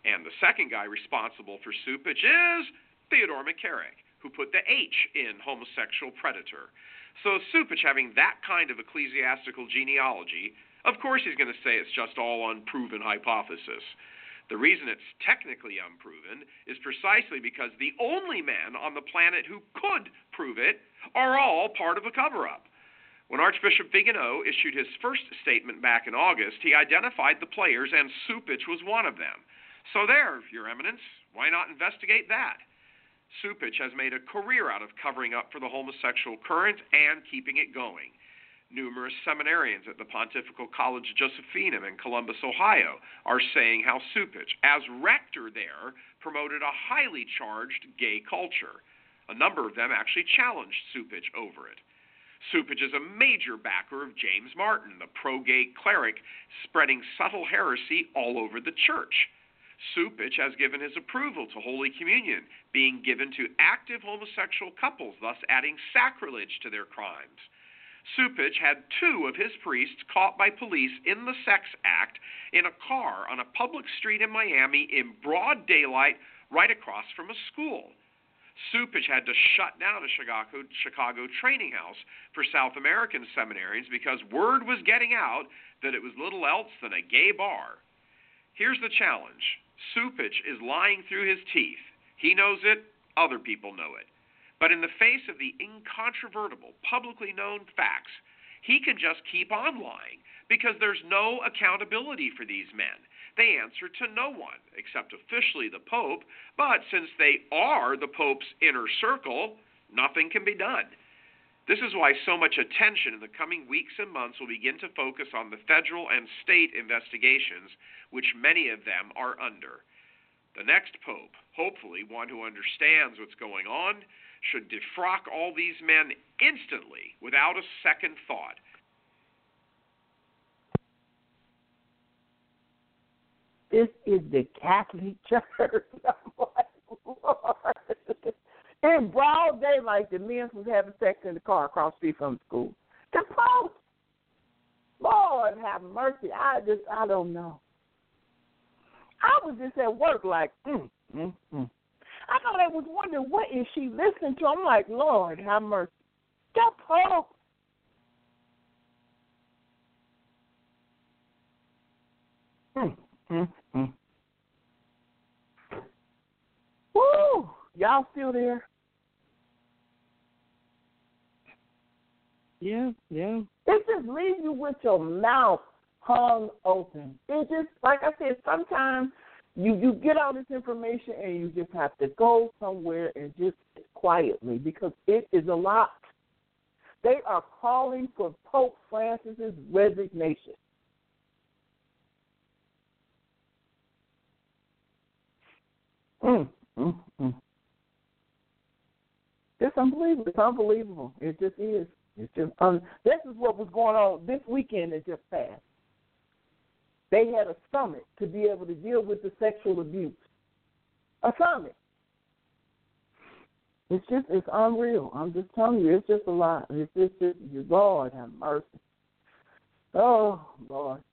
[SPEAKER 6] And the second guy responsible for Cupich is Theodore McCarrick, who put the H in homosexual predator. So Cupich, having that kind of ecclesiastical genealogy, of course he's going to say it's just all unproven hypothesis. The reason it's technically unproven is precisely because the only men on the planet who could prove it are all part of a cover-up. When Archbishop Vigano issued his first statement back in August, he identified the players, and Cupich was one of them. So there, Your Eminence, why not investigate that? Cupich has made a career out of covering up for the homosexual current and keeping it going. Numerous seminarians at the Pontifical College Josephinum in Columbus, Ohio, are saying how Cupich, as rector there, promoted a highly charged gay culture. A number of them actually challenged Cupich over it. Cupich is a major backer of James Martin, the pro-gay cleric spreading subtle heresy all over the church. Cupich has given his approval to Holy Communion being given to active homosexual couples, thus adding sacrilege to their crimes. Cupich had 2 of his priests caught by police in the sex act in a car on a public street in Miami in broad daylight right across from a school. Cupich had to shut down a Chicago training house for South American seminarians because word was getting out that it was little else than a gay bar. Here's the challenge. Cupich is lying through his teeth. He knows it. Other people know it. But in the face of the incontrovertible, publicly known facts, he can just keep on lying because there's no accountability for these men. They answer to no one, except officially the Pope, but since they are the Pope's inner circle, nothing can be done. This is why so much attention in the coming weeks and months will begin to focus on the federal and state investigations, which many of them are under. The next Pope, hopefully one who understands what's going on, should defrock all these men instantly without a second thought.
[SPEAKER 2] This is the Catholic Church. I'm like, Lord. In broad daylight, the men was having sex in the car across the street from the school. The Pope. Lord have mercy. I don't know. I was just at work like, I thought I was wondering, what is she listening to? I'm like, Lord have mercy. The Pope. Woo! Y'all still there?
[SPEAKER 5] Yeah.
[SPEAKER 2] It just leaves you with your mouth hung open. It just, like I said, sometimes you get all this information and you just have to go somewhere and just sit quietly because it is a lot. They are calling for Pope Francis's resignation. It's unbelievable. It's unbelievable. It just is. It's just this is what was going on this weekend. It just passed. They had a summit to be able to deal with the sexual abuse. A summit. It's unreal. I'm just telling you, it's just a lot. It's just Lord have mercy. Oh, Lord.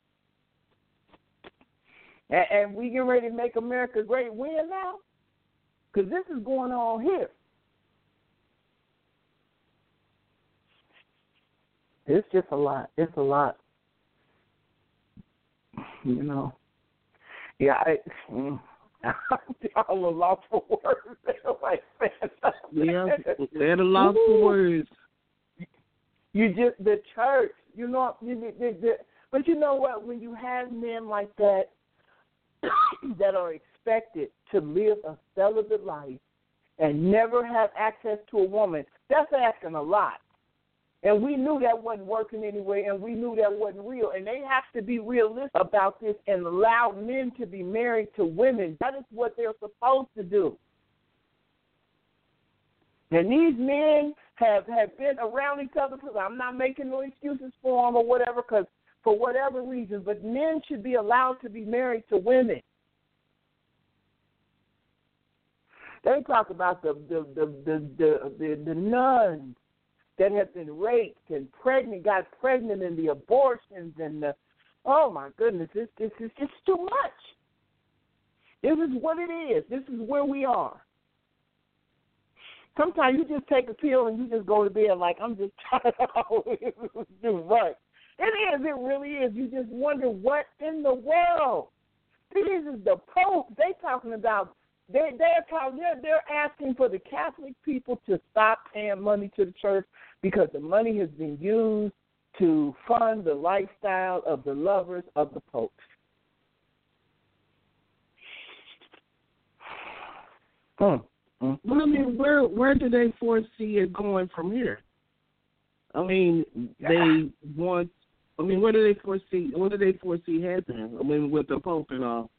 [SPEAKER 2] And we get ready to make America great when now? Because this is going on here. It's just a lot. It's a lot. You know. Yeah, I'm a lost for words.
[SPEAKER 5] Yeah, they're the lost for words.
[SPEAKER 2] You just, the church, you know, but you know what? When you have men like that, that are expected to live a celibate life and never have access to a woman, that's asking a lot. And we knew that wasn't working anyway, and we knew that wasn't real. And they have to be realistic about this and allow men to be married to women. That is what they're supposed to do. And these men have been around each other, because I'm not making no excuses for them or whatever, because for whatever reason, but men should be allowed to be married to women. They talk about the nuns that have been raped and got pregnant, and the abortions and the, oh my goodness, it's just too much. This is what it is. This is where we are. Sometimes you just take a pill and you just go to bed like, I'm just tired of always do right. It is. It really is. You just wonder what in the world. This is the Pope. They talking about. They're asking for the Catholic people to stop paying money to the church because the money has been used to fund the lifestyle of the lovers of the Pope.
[SPEAKER 5] Well, I mean, where do they foresee it going from here? I mean, they want. I mean, what do they foresee? What do they foresee happening? I mean, with the Pope and all.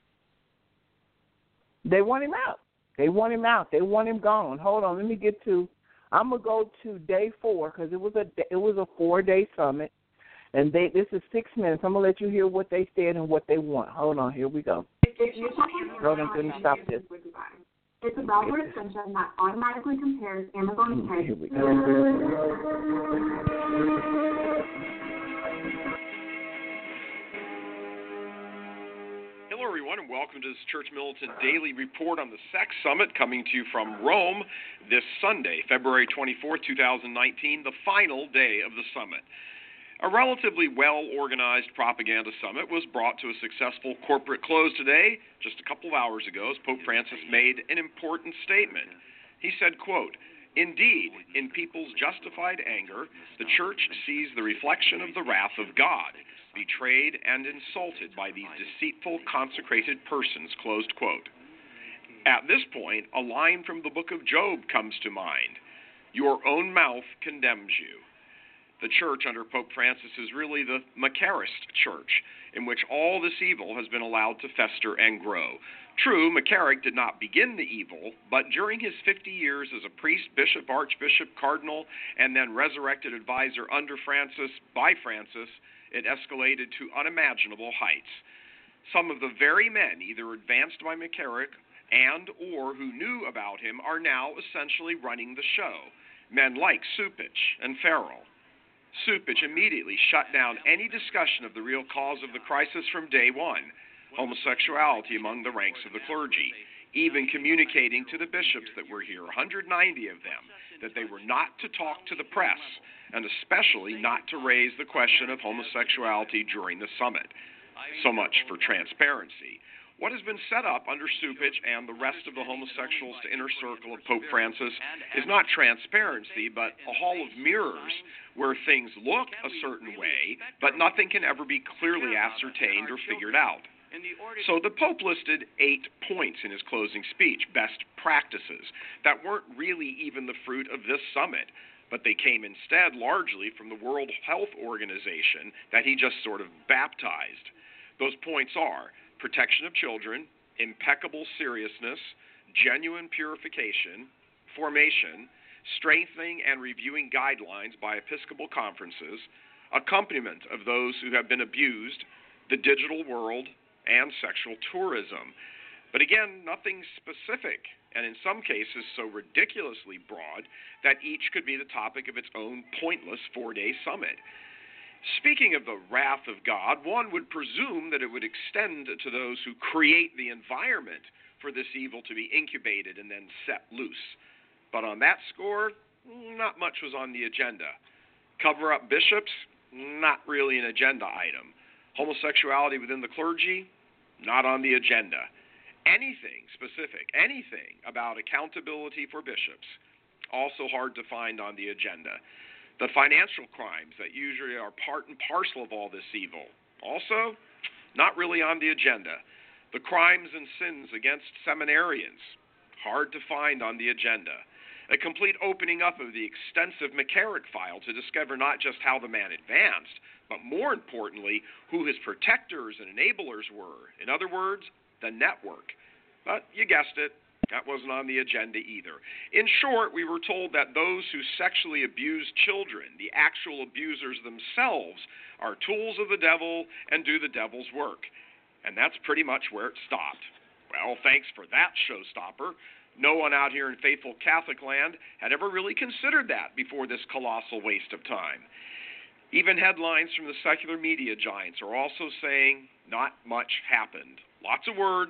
[SPEAKER 2] They want him out. They want him out. They want him gone. Hold on, let me get to. I'm gonna go to day 4 because it was a 4-day summit, and this is 6 minutes. I'm gonna let you hear what they said and what they want. Hold on, here we go. Hold on, let me stop this.
[SPEAKER 9] It's a browser extension that automatically compares Amazon price.
[SPEAKER 2] Here we go.
[SPEAKER 6] Hello, everyone, and welcome to this Church Militant Daily Report on the Sex Summit, coming to you from Rome this Sunday, February 24, 2019, the final day of the summit. A relatively well-organized propaganda summit was brought to a successful corporate close today, just a couple of hours ago, as Pope Francis made an important statement. He said, quote, "Indeed, in people's justified anger, the Church sees the reflection of the wrath of God, betrayed and insulted by these deceitful, consecrated persons," closed quote. At this point, a line from the book of Job comes to mind. Your own mouth condemns you. The Church under Pope Francis is really the Macarist Church, in which all this evil has been allowed to fester and grow. True, Macaric did not begin the evil, but during his 50 years as a priest, bishop, archbishop, cardinal, and then resurrected advisor under Francis, by Francis, it escalated to unimaginable heights. Some of the very men either advanced by Macaric and or who knew about him are now essentially running the show, men like Cupich and Farrell. Cupich immediately shut down any discussion of the real cause of the crisis from day one, homosexuality among the ranks of the clergy, even communicating to the bishops that were here, 190 of them, that they were not to talk to the press, and especially not to raise the question of homosexuality during the summit. So much for transparency. What has been set up under Cupich and the rest of the homosexuals to inner circle of Pope Francis is not transparency, but a hall of mirrors where things look a certain way, but nothing can ever be clearly ascertained or figured out. So the Pope listed 8 points in his closing speech, best practices, that weren't really even the fruit of this summit, but they came instead largely from the World Health Organization that he just sort of baptized. Those points are protection of children, impeccable seriousness, genuine purification, formation, strengthening and reviewing guidelines by Episcopal conferences, accompaniment of those who have been abused, the digital world, and sexual tourism. But again, nothing specific, and in some cases so ridiculously broad that each could be the topic of its own pointless 4-day summit. Speaking of the wrath of God, one would presume that it would extend to those who create the environment for this evil to be incubated and then set loose. But on that score, not much was on the agenda. Cover up bishops, not really an agenda item. Homosexuality within the clergy, not on the agenda. Anything specific, anything about accountability for bishops, also hard to find on the agenda. The financial crimes that usually are part and parcel of all this evil, also not really on the agenda. The crimes and sins against seminarians, hard to find on the agenda. A complete opening up of the extensive Macaric file to discover not just how the man advanced, but more importantly, who his protectors and enablers were. In other words, the network. But you guessed it, that wasn't on the agenda either. In short, we were told that those who sexually abuse children, the actual abusers themselves, are tools of the devil and do the devil's work. And that's pretty much where it stopped. Well, thanks for that showstopper. No one out here in faithful Catholic land had ever really considered that before this colossal waste of time. Even headlines from the secular media giants are also saying not much happened. Lots of words,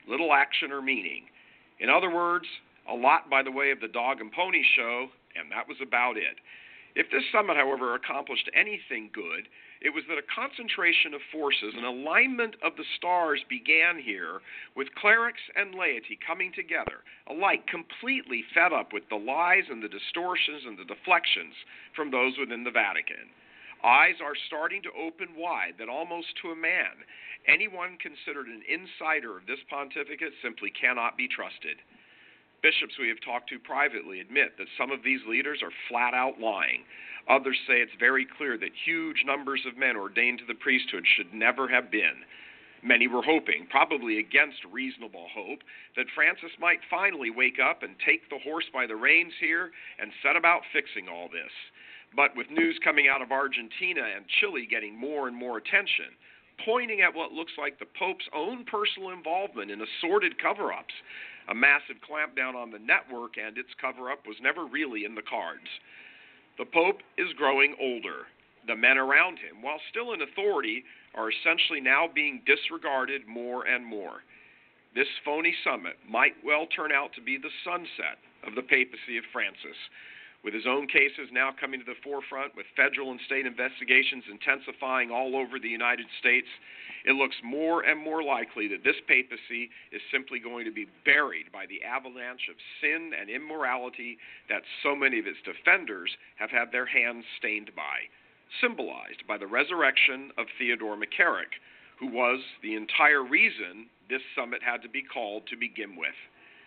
[SPEAKER 6] little action or meaning. In other words, a lot by the way of the dog and pony show, and that was about it. If this summit, however, accomplished anything good, it was that a concentration of forces, an alignment of the stars began here, with clerics and laity coming together, alike completely fed up with the lies and the distortions and the deflections from those within the Vatican. Eyes are starting to open wide that almost to a man, anyone considered an insider of this pontificate simply cannot be trusted. Bishops we have talked to privately admit that some of these leaders are flat out lying. Others say it's very clear that huge numbers of men ordained to the priesthood should never have been. Many were hoping, probably against reasonable hope, that Francis might finally wake up and take the horse by the reins here and set about fixing all this. But with news coming out of Argentina and Chile getting more and more attention, pointing at what looks like the Pope's own personal involvement in assorted cover-ups, a massive clampdown on the network and its cover-up was never really in the cards. The Pope is growing older. The men around him, while still in authority, are essentially now being disregarded more and more. This phony summit might well turn out to be the sunset of the papacy of Francis. With his own cases now coming to the forefront, with federal and state investigations intensifying all over the United States, it looks more and more likely that this papacy is simply going to be buried by the avalanche of sin and immorality that so many of its defenders have had their hands stained by, symbolized by the resurrection of Theodore McCarrick, who was the entire reason this summit had to be called to begin with.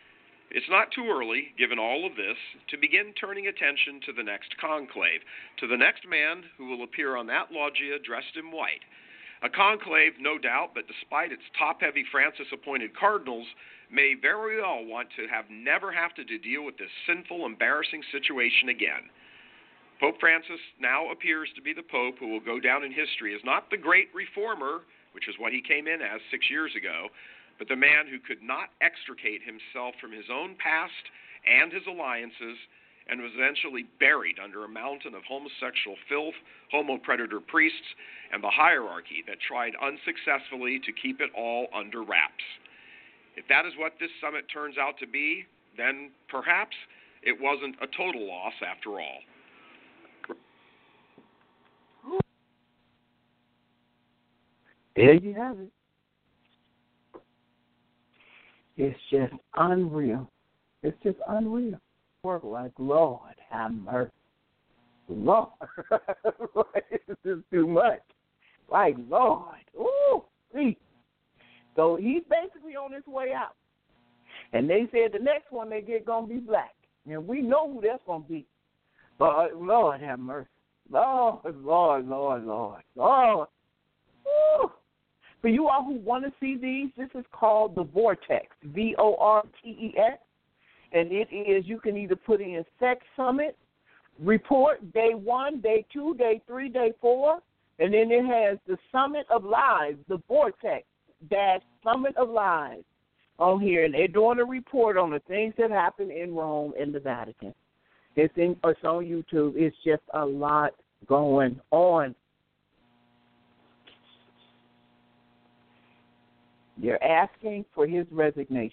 [SPEAKER 6] It's not too early, given all of this, to begin turning attention to the next conclave, to the next man who will appear on that loggia dressed in white. A conclave, no doubt, that despite its top-heavy Francis-appointed cardinals, may very well want to never have to deal with this sinful, embarrassing situation again. Pope Francis now appears to be the Pope who will go down in history as not the great reformer, which is what he came in as 6 years ago, but the man who could not extricate himself from his own past and his alliances and was eventually buried under a mountain of homosexual filth, homo-predator priests, and the hierarchy that tried unsuccessfully to keep it all under wraps. If that is what this summit turns out to be, then perhaps it wasn't a total loss after all.
[SPEAKER 2] There you have it. It's just unreal. It's just unreal. Work like, Lord, have mercy. Lord, it's just too much. Like, Lord, ooh, see. So he's basically on his way out. And they said the next one they get going to be black. And we know who that's going to be. But Lord, have mercy. Lord, Lord, Lord, Lord, Lord. Ooh. For you all who want to see these, this is called the Vortex, VORTEX. And it is, you can either put in Sex Summit, Report, Day 1, Day 2, Day 3, Day 4, and then it has the Summit of Lives, the Vortex, Summit of Lives on here. And they're doing a report on the things that happen in Rome and the Vatican. It's on YouTube. It's just a lot going on. You're asking for his resignation.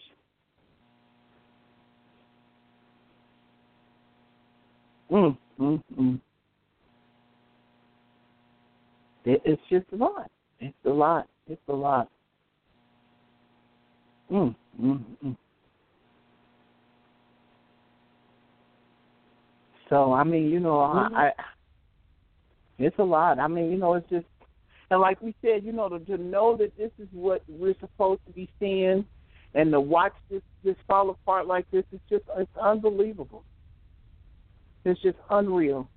[SPEAKER 2] It's just a lot. It's a lot. It's a lot. So, I mean, you know, it's a lot. I mean, you know, it's just, and like we said, you know, to know that this is what we're supposed to be seeing and to watch this fall apart like this, it's unbelievable. It's just unreal.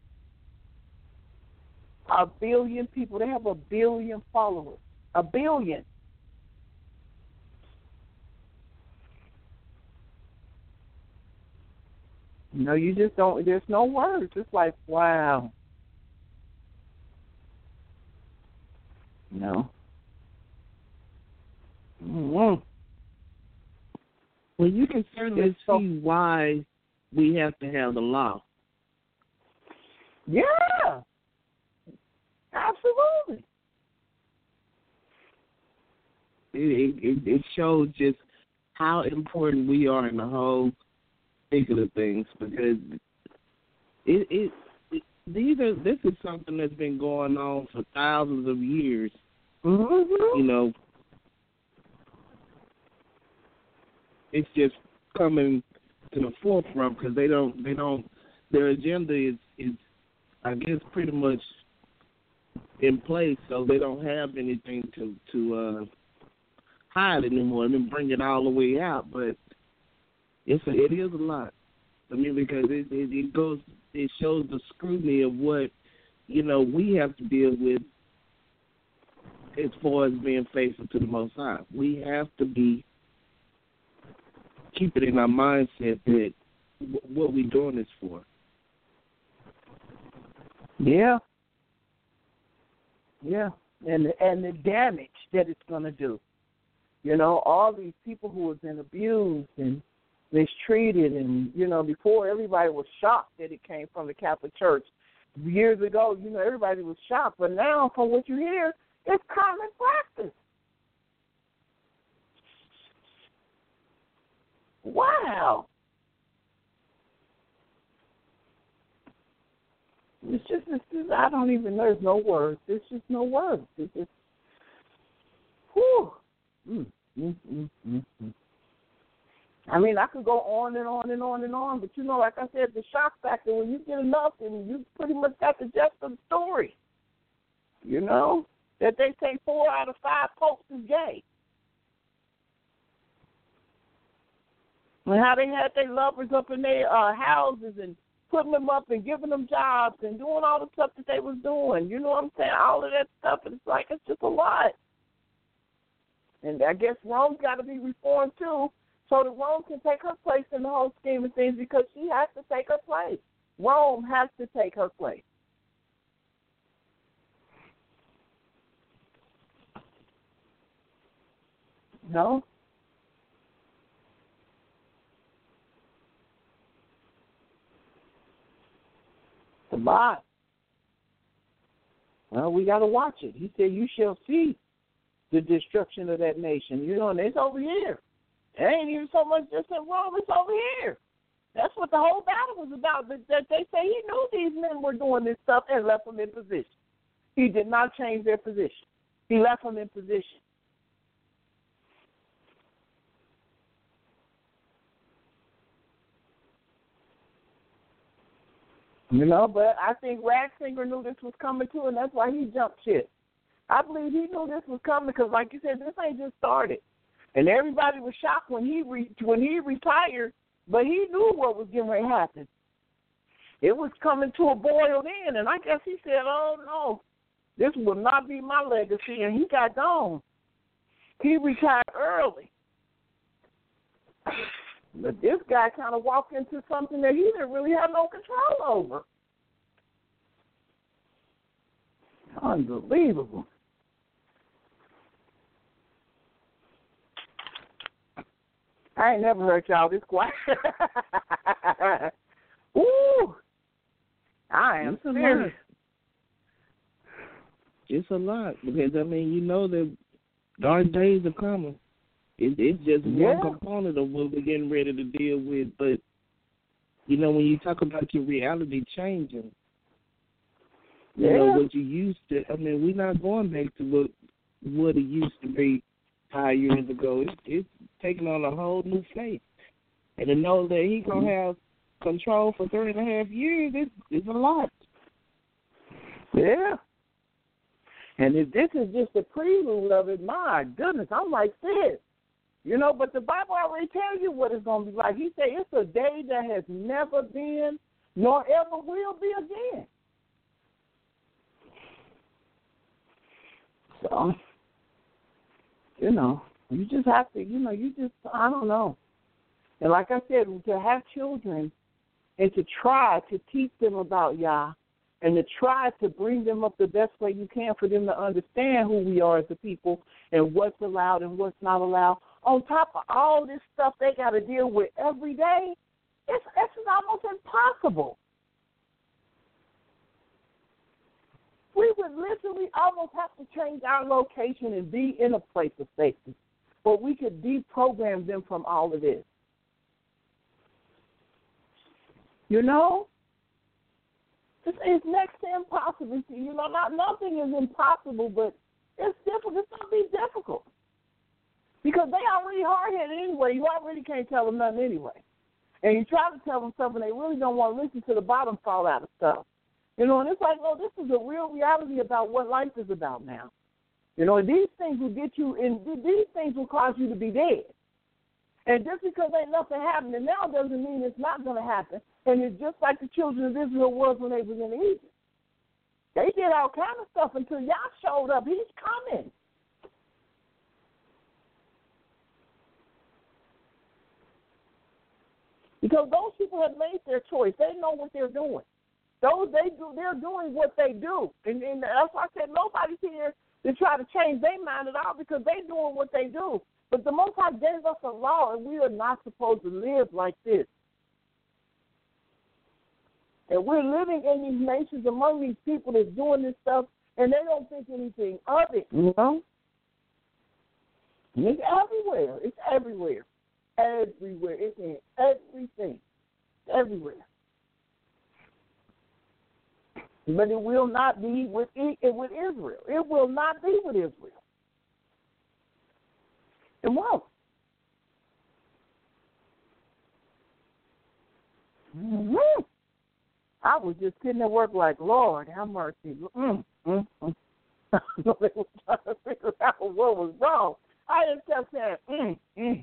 [SPEAKER 2] 1 billion people, they have 1 billion followers. 1 billion. You know, you just don't, there's no words. It's like, wow. No.
[SPEAKER 5] Well, you can certainly see why we have to have the law.
[SPEAKER 2] Yeah. Absolutely.
[SPEAKER 5] It shows just how important we are in the whole particular things, because this is something that's been going on for thousands of years.
[SPEAKER 2] Mm-hmm.
[SPEAKER 5] You know, it's just coming to the forefront because they don't. Their agenda is I guess pretty much in place, so they don't have anything to hide anymore. I mean, bring it all the way out, but it is a lot. I mean, because it shows the scrutiny of what, you know, we have to deal with as far as being faithful to the Most High. We have to keep it in our mindset that what we're doing this for.
[SPEAKER 2] Yeah. Yeah. And the damage that it's going to do. You know, all these people who have been abused and mistreated, and, you know, before everybody was shocked that it came from the Catholic Church. Years ago, you know, everybody was shocked. But now, from what you hear, it's common practice. Wow. It's just I don't even know. There's no words. There's just no words. It's just, whew. I mean, I could go on and on and on and on, but, you know, like I said, the shock factor, when you get enough, and you pretty much got the gist of the story, you know, that they say 4 out of 5 popes is gay. And how they had their lovers up in their houses and putting them up and giving them jobs and doing all the stuff that they was doing. You know what I'm saying? All of that stuff, and it's just a lot. And I guess Rome's got to be reformed, too, so that Rome can take her place in the whole scheme of things, because she has to take her place. Rome has to take her place. No? It's a lot. Well, we got to watch it. He said, you shall see the destruction of that nation. You know, and it's over here. It ain't even so much just in Rome, it's over here. That's what the whole battle was about. That they say he knew these men were doing this stuff and left them in position. He did not change their position. He left them in position. You know, but I think Ratzinger knew this was coming too, and that's why he jumped ship. I believe he knew this was coming because, like you said, this ain't just started. And everybody was shocked when he retired, but he knew what was getting ready to happen. It was coming to a boiled end, and I guess he said, oh, no, this will not be my legacy, and he got gone. He retired early. But this guy kind of walked into something that he didn't really have no control over. Unbelievable. I ain't never heard y'all this quiet. Ooh, I am serious.
[SPEAKER 5] It's a lot because, I mean, you know that dark days are coming. It's just one component of what we're getting ready to deal with. But, you know, when you talk about your reality changing, you know, what you used to, I mean, we're not going back to what it used to be 5 years ago. It's taking on a whole new face. And to know that he's going to have control for 3.5 years, it's a lot.
[SPEAKER 2] Yeah. And if this is just a prelude of it, my goodness, I'm like this. You know, but the Bible already tells you what it's going to be like. He said it's a day that has never been nor ever will be again. So, you know, you just have to, you know, I don't know. And like I said, to have children and to try to teach them about Yah and to try to bring them up the best way you can for them to understand who we are as a people and what's allowed and what's not allowed, on top of all this stuff they got to deal with every day, it's almost impossible. We would literally almost have to change our location and be in a place of safety but we could deprogram them from all of this. You know? It's next to impossible. You know, nothing is impossible, but it's difficult. It's going to be difficult. Because they already hard-headed anyway. You already can't tell them nothing anyway. And you try to tell them something, they really don't want to listen to the bottom fall out of stuff. You know, and it's like, no, this is a real reality about what life is about now. You know, and these things will get you, and these things will cause you to be dead. And just because ain't nothing happening now doesn't mean it's not going to happen. And it's just like the children of Israel was when they was in Egypt. They did all kind of stuff until Yah showed up. He's coming. Because those people have made their choice. They know what they're doing. They're doing what they do. And that's why I said nobody's here to try to change their mind at all because they're doing what they do. But the Most High gave us a law, and we are not supposed to live like this. And we're living in these nations among these people that's doing this stuff, and they don't think anything of it, you know? It's everywhere. It's everywhere. Everywhere. It's in everything. Everywhere. But it will not be with Israel. It will not be with Israel. It won't. Mm-hmm. I was just sitting at work like, Lord, have mercy. They were trying to figure out what was wrong. I just kept saying,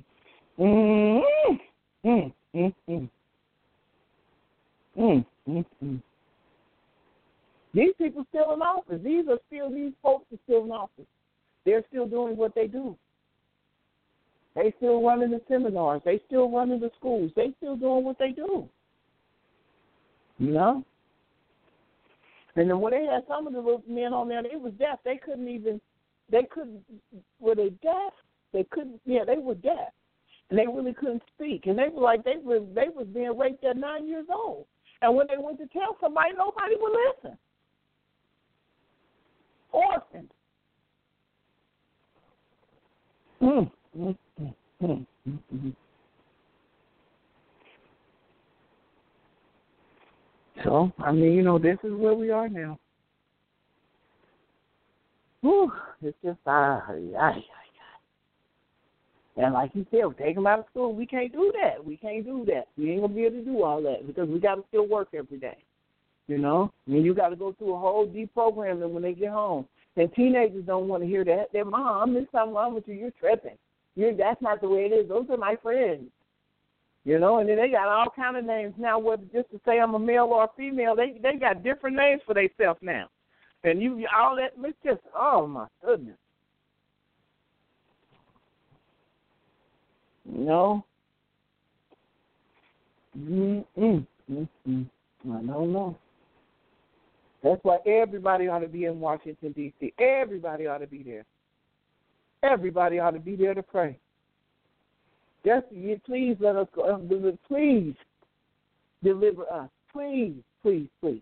[SPEAKER 2] These people still in office. These folks are still in office. They're still doing what they do. They still running the seminars. They still running the schools. They still doing what they do. You know? And then when they had some of the little men on there, they was deaf. Were they deaf? They were deaf. And they really couldn't speak. And they were like, they was being raped at 9 years old. And when they went to tell somebody, nobody would listen. Orphaned. So, I mean, you know, this is where we are now. Whew, it's just, And like you said, we take them out of school. We can't do that. We ain't going to be able to do all that because we got to still work every day. You know? I mean, you got to go through a whole deprogramming when they get home. And teenagers don't want to hear that. Their mom, there's something wrong with you. You're tripping. That's not the way it is. Those are my friends. You know, and then they got all kind of names now, whether just to say I'm a male or a female, they got different names for themselves now. And all that, it's just, oh my goodness. You know? I don't know. That's why everybody ought to be in Washington, D.C. Everybody ought to be there. Everybody ought to be there to pray. Just please let us go. Please deliver us. Please, please, please.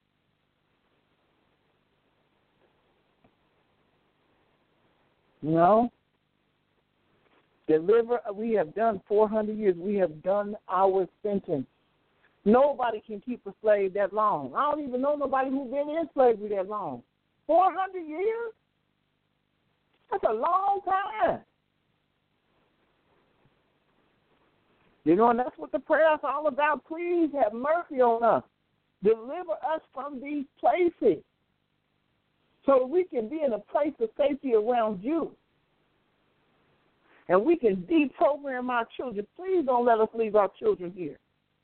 [SPEAKER 2] You know? Deliver. We have done 400 years. We have done our sentence. Nobody can keep a slave that long. I don't even know nobody who's been in slavery that long. 400 years? That's a long time. You know, and that's what the prayer is all about. Please have mercy on us. Deliver us from these places so that we can be in a place of safety around you. And we can deprogram our children. Please don't let us leave our children here.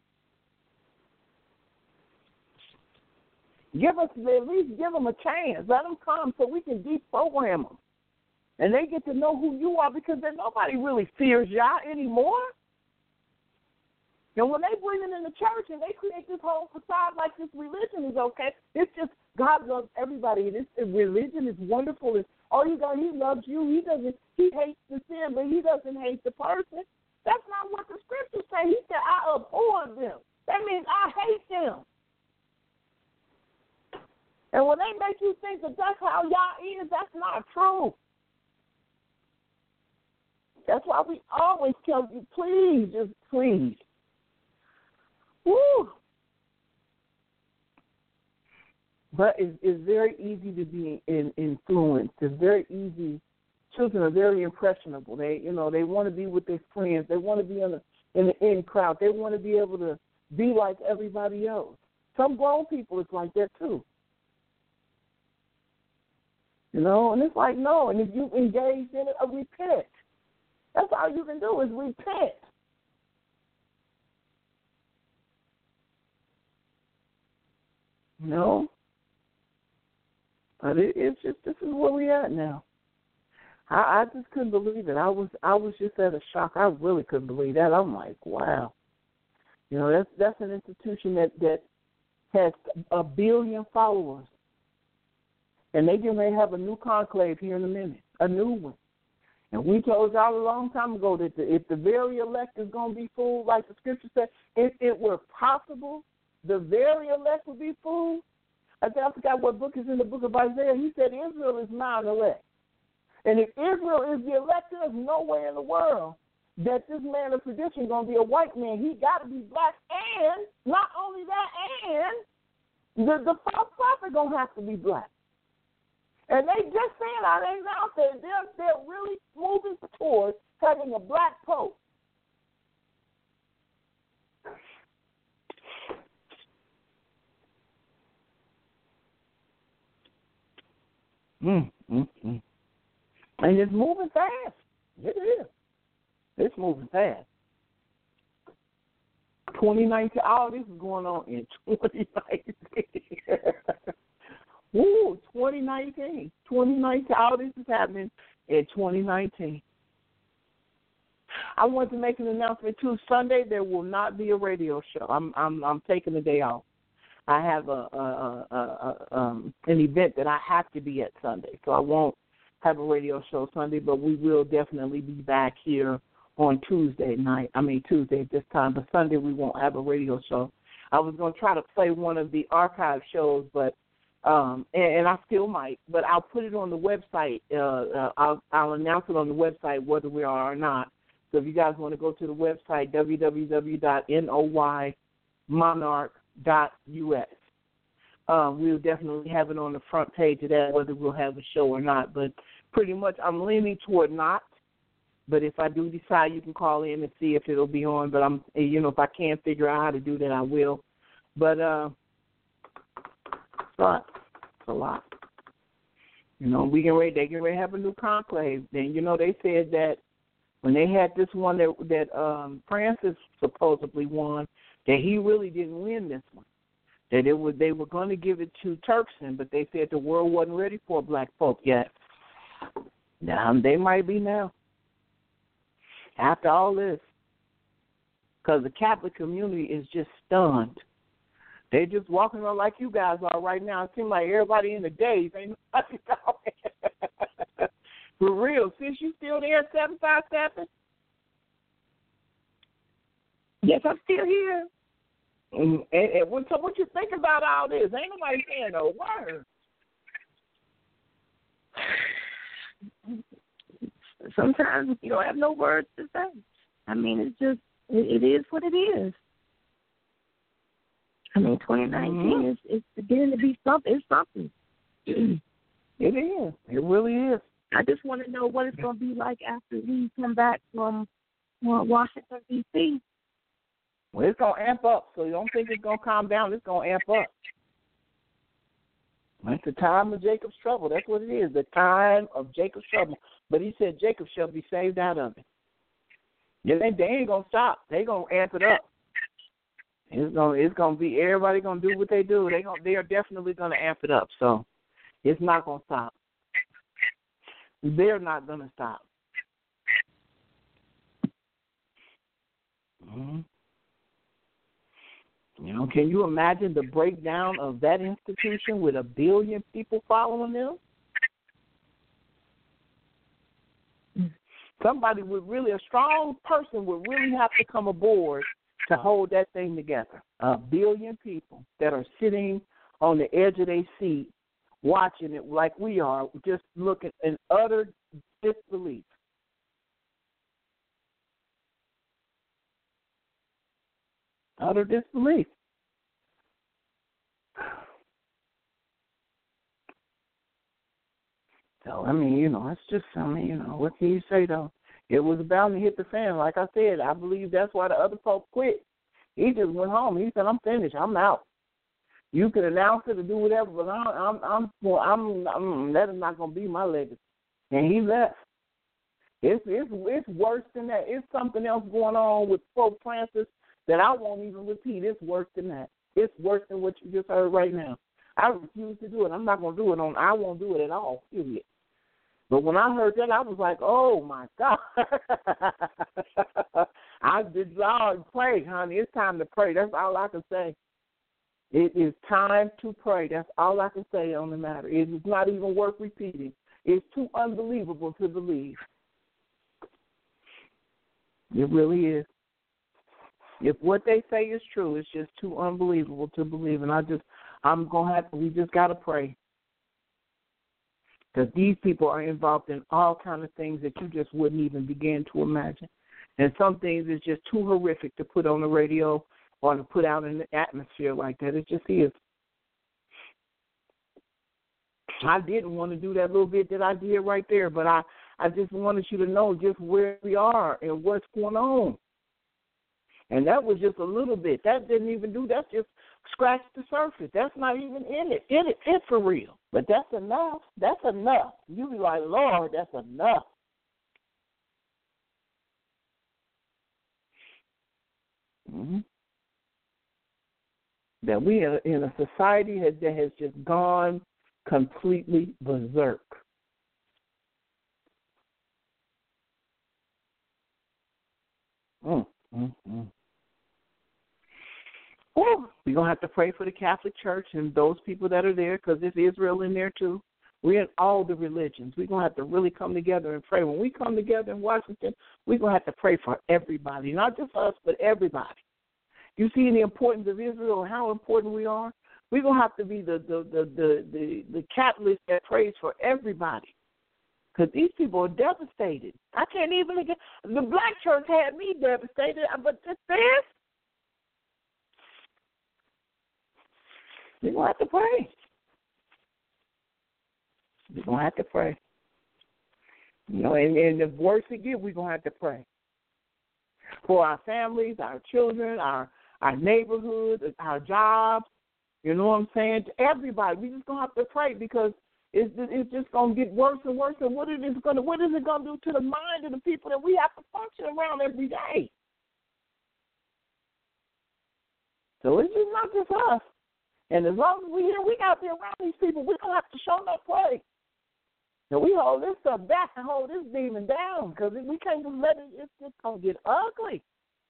[SPEAKER 2] At least give them a chance. Let them come so we can deprogram them. And they get to know who you are because then nobody really fears Yah anymore. And when they bring it in the church and they create this whole facade like this religion is okay, it's just God loves everybody. Religion is wonderful. He loves you. He hates the sin, but he doesn't hate the person. That's not what the scriptures say. He said, I abhor them. That means I hate them. And when they make you think that that's how Yah is, that's not true. That's why we always tell you, please, just please. Woo! But it's very easy to be influenced. It's very easy. Children are very impressionable. They want to be with their friends. They want to be in the in crowd. They want to be able to be like everybody else. Some grown people, it's like that too. And it's like, no. And if you engage in it, repent. That's all you can do is repent. But it's just, this is where we at now. I just couldn't believe it. I was just at a shock. I really couldn't believe that. I'm like, wow. That's an institution that has 1 billion followers. And they may have a new conclave here in a minute, a new one. And we told y'all a long time ago that if the very elect is going to be fooled, like the scripture said, if it were possible, the very elect would be fooled. I forgot what book is in the book of Isaiah. He said Israel is not elect. And if Israel is the elect, there's no way in the world that this man of tradition is going to be a white man. He got to be black. And not only that, and the false prophet going to have to be black. And they just saying out there now that they're really moving towards having a black pope. And it's moving fast. It is. It's moving fast. 2019, all this is going on in 2019. Woo, 2019. 2019, all this is happening in 2019. I want to make an announcement too. Sunday there will not be a radio show. I'm taking the day off. I have an event that I have to be at Sunday, so I won't have a radio show Sunday, but we will definitely be back here on Tuesday at this time. But Sunday we won't have a radio show. I was going to try to play one of the archive shows, but and I still might, but I'll put it on the website. I'll announce it on the website whether we are or not. So if you guys want to go to the website, www.noymonarch.us, we'll definitely have it on the front page of that, whether we'll have a show or not. But pretty much I'm leaning toward not. But if I do decide, you can call in and see if it'll be on. But if I can't figure out how to do that, I will. But it's a lot. They get ready to have a new conclave. Then they said that when they had this one that Francis supposedly won, that he really didn't win this one. That they were going to give it to Turkson, but they said the world wasn't ready for black folk yet. Now they might be now. After all this, because the Catholic community is just stunned. They're just walking on like you guys are right now. It seems like everybody in the days ain't nobody out. For real, sis, you still there at 757? Yes, I'm still here. And so what you think about all this? Ain't nobody saying a word.
[SPEAKER 3] Sometimes you don't have no words to say. I mean, it's just, it is what it is. I mean, 2019 is beginning to be something. It's something.
[SPEAKER 2] It is. It really is.
[SPEAKER 3] I just want to know what it's going to be like after we come back from Washington, D.C.
[SPEAKER 2] Well, it's going to amp up, so you don't think it's going to calm down. It's going to amp up. It's the time of Jacob's trouble. That's what it is, the time of Jacob's trouble. But he said Jacob shall be saved out of it. Yeah, they ain't going to stop. They going to amp it up. It's going to be, everybody going to do what they do. They are definitely going to amp it up. So it's not going to stop. They're not going to stop. Mm-hmm. Can you imagine the breakdown of that institution with 1 billion people following them? Somebody a strong person would really have to come aboard to hold that thing together. 1 billion people that are sitting on the edge of their seat, watching it like we are, just looking in utter disbelief. Utter disbelief. So, I mean, it's just, what can you say, though? It was bound to hit the fan. Like I said, I believe that's why the other folks quit. He just went home. He said, I'm finished. I'm out. You can announce it or do whatever, but that is not going to be my legacy. And he left. It's worse than that. It's something else going on with Pope Francis that I won't even repeat. It's worse than that. It's worse than what you just heard right now. I refuse to do it. I'm not going to do it. I won't do it at all, period. But when I heard that, I was like, oh, my God. I did pray, honey. It's time to pray. That's all I can say. It is time to pray. That's all I can say on the matter. It is not even worth repeating. It's too unbelievable to believe. It really is. If what they say is true, it's just too unbelievable to believe. And we just got to pray. Because these people are involved in all kinds of things that you just wouldn't even begin to imagine. And some things is just too horrific to put on the radio or to put out in the atmosphere like that. It just is. I didn't want to do that little bit that I did right there, but I just wanted you to know just where we are and what's going on. And that was just a little bit. That didn't even do, that's just scratch the surface. That's not even in it for real. But that's enough. That's enough. You be like, Lord, that's enough. Mm-hmm. That we are in a society that has just gone completely berserk. We're going to have to pray for the Catholic Church and those people that are there, because there's Israel in there too. We're in all the religions. We're going to have to really come together and pray. When we come together in Washington, we're going to have to pray for everybody, not just us, but everybody. You see the importance of Israel and how important we are? We're going to have to be the catalyst that prays for everybody, because these people are devastated. I can't even get the black church had me devastated, but this, we're going to have to pray. We're going to have to pray. And the worse it gets, we're going to have to pray. For our families, our children, our neighborhoods, our jobs, you know what I'm saying? To everybody, we're just going to have to pray, because it's just going to get worse and worse. And what is it going to do to the mind of the people that we have to function around every day? So it's just not just us. And as long as we got to be around these people, we're going to have to show them pray. So we hold this stuff back and hold this demon down, because we can't just let it, it's just going to get ugly.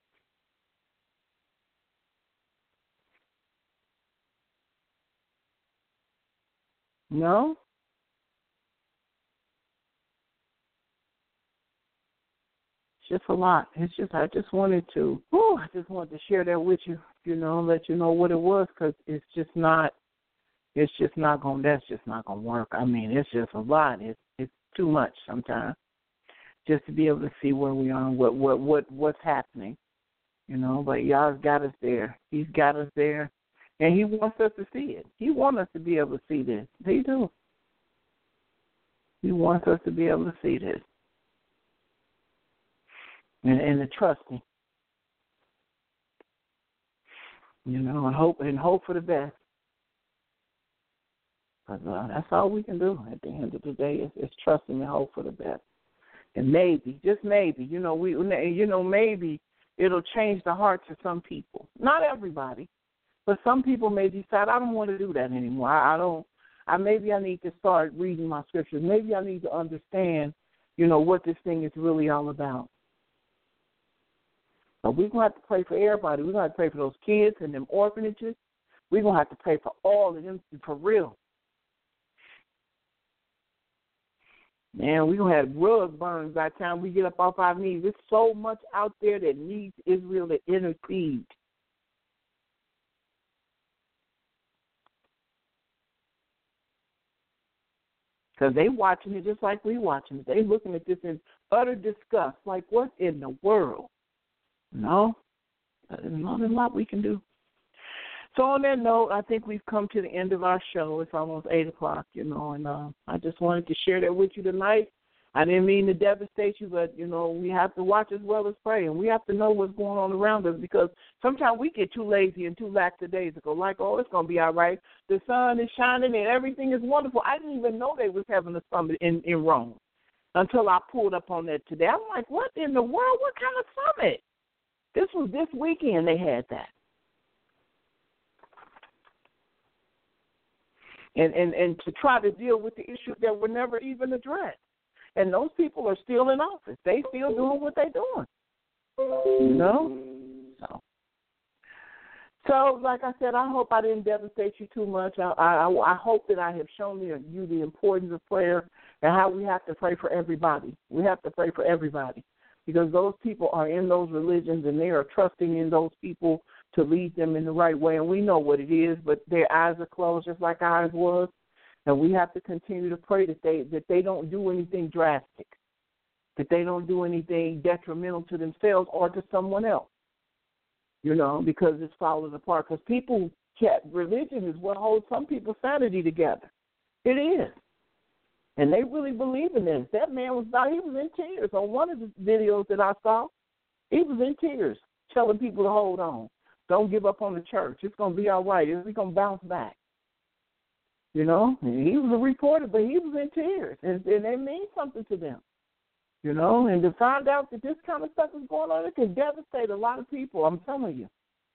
[SPEAKER 2] No? It's just a lot. I just wanted to share that with you, let you know what it was, because that's just not going to work. I mean, it's just a lot. It's too much sometimes, just to be able to see where we are and what's happening, but God's got us there. He's got us there, and He wants us to see it. He wants us to be able to see this. He do. He wants us to be able to see this. And to trust Him, and hope for the best. But that's all we can do at the end of the day is trust Him and hope for the best. And maybe, just maybe, maybe it'll change the hearts of some people. Not everybody, but some people may decide, I don't want to do that anymore. Maybe I need to start reading my scriptures. Maybe I need to understand, what this thing is really all about. But we're going to have to pray for everybody. We're going to have to pray for those kids and them orphanages. We're going to have to pray for all of them for real. Man, we're going to have rug burns by the time we get up off our knees. There's so much out there that needs Israel to intercede. Because they watching it just like we watching it. They looking at this in utter disgust, like what in the world? No. There's not a lot we can do. So on that note, I think we've come to the end of our show. It's almost 8 o'clock, and I just wanted to share that with you tonight. I didn't mean to devastate you, but, we have to watch as well as pray, and we have to know what's going on around us because sometimes we get too lazy and too lackadaisical, like, it's going to be all right. The sun is shining and everything is wonderful. I didn't even know they was having a summit in Rome until I pulled up on that today. I'm like, what in the world? What kind of summit? This was this weekend they had that. And to try to deal with the issues that were never even addressed. And those people are still in office. They still doing what they're doing. So, like I said, I hope I didn't devastate you too much. I hope that I have shown you the importance of prayer and how we have to pray for everybody. We have to pray for everybody because those people are in those religions and they are trusting in those people to lead them in the right way. And we know what it is, but their eyes are closed just like ours was. And we have to continue to pray that they don't do anything drastic, that they don't do anything detrimental to themselves or to someone else, because it's falling apart. Because religion is what holds some people's sanity together. It is. And they really believe in this. That man he was in tears on one of the videos that I saw. He was in tears telling people to hold on. Don't give up on the church. It's going to be all right. We're going to bounce back. He was a reporter, but he was in tears, and it means something to them, and to find out that this kind of stuff is going on, it can devastate a lot of people, I'm telling you.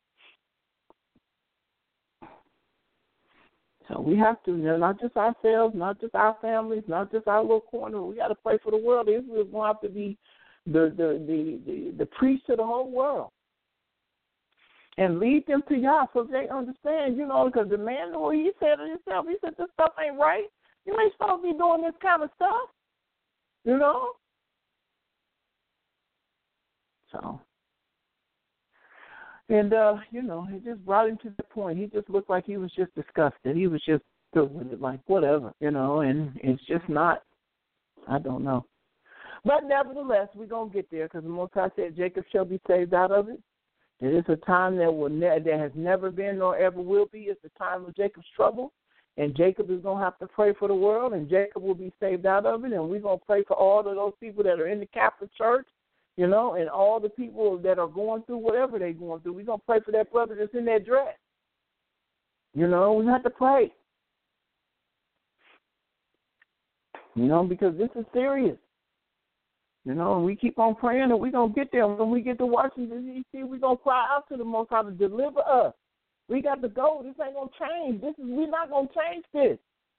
[SPEAKER 2] So we have to, not just ourselves, not just our families, not just our little corner, we got to pray for the world. Israel's going to have to be the priest to the whole world. And lead them to Yah so they understand, because the man, he said it himself, he said, this stuff ain't right. You ain't supposed to be doing this kind of stuff, So, and, it just brought him to the point. He just looked like he was just disgusted. He was just through with it, like, whatever, and it's just not, I don't know. But nevertheless, we're going to get there because the Most High said Jacob shall be saved out of it. It is a time that has never been nor ever will be. It's the time of Jacob's trouble, and Jacob is going to have to pray for the world, and Jacob will be saved out of it, and we're going to pray for all of those people that are in the Catholic Church, and all the people that are going through whatever they're going through. We're going to pray for that brother that's in that dress. We have to pray, because this is serious. And we keep on praying and we're going to get there. When we get to Washington, D.C., we're going to cry out to the Most High to deliver us. We got to go. This ain't going to change. We're not going to change this.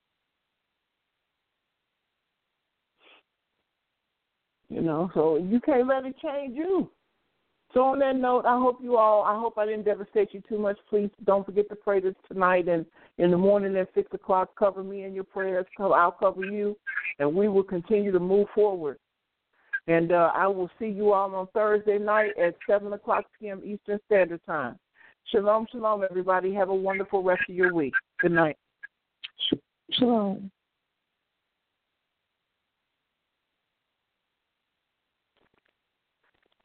[SPEAKER 2] So you can't let it change you. So on that note, I hope I didn't devastate you too much. Please don't forget to pray this tonight and in the morning at 6 o'clock. Cover me in your prayers. I'll cover you, and we will continue to move forward. And I will see you all on Thursday night at 7 o'clock p.m. Eastern Standard Time. Shalom, shalom, everybody. Have a wonderful rest of your week. Good night.
[SPEAKER 3] Shalom.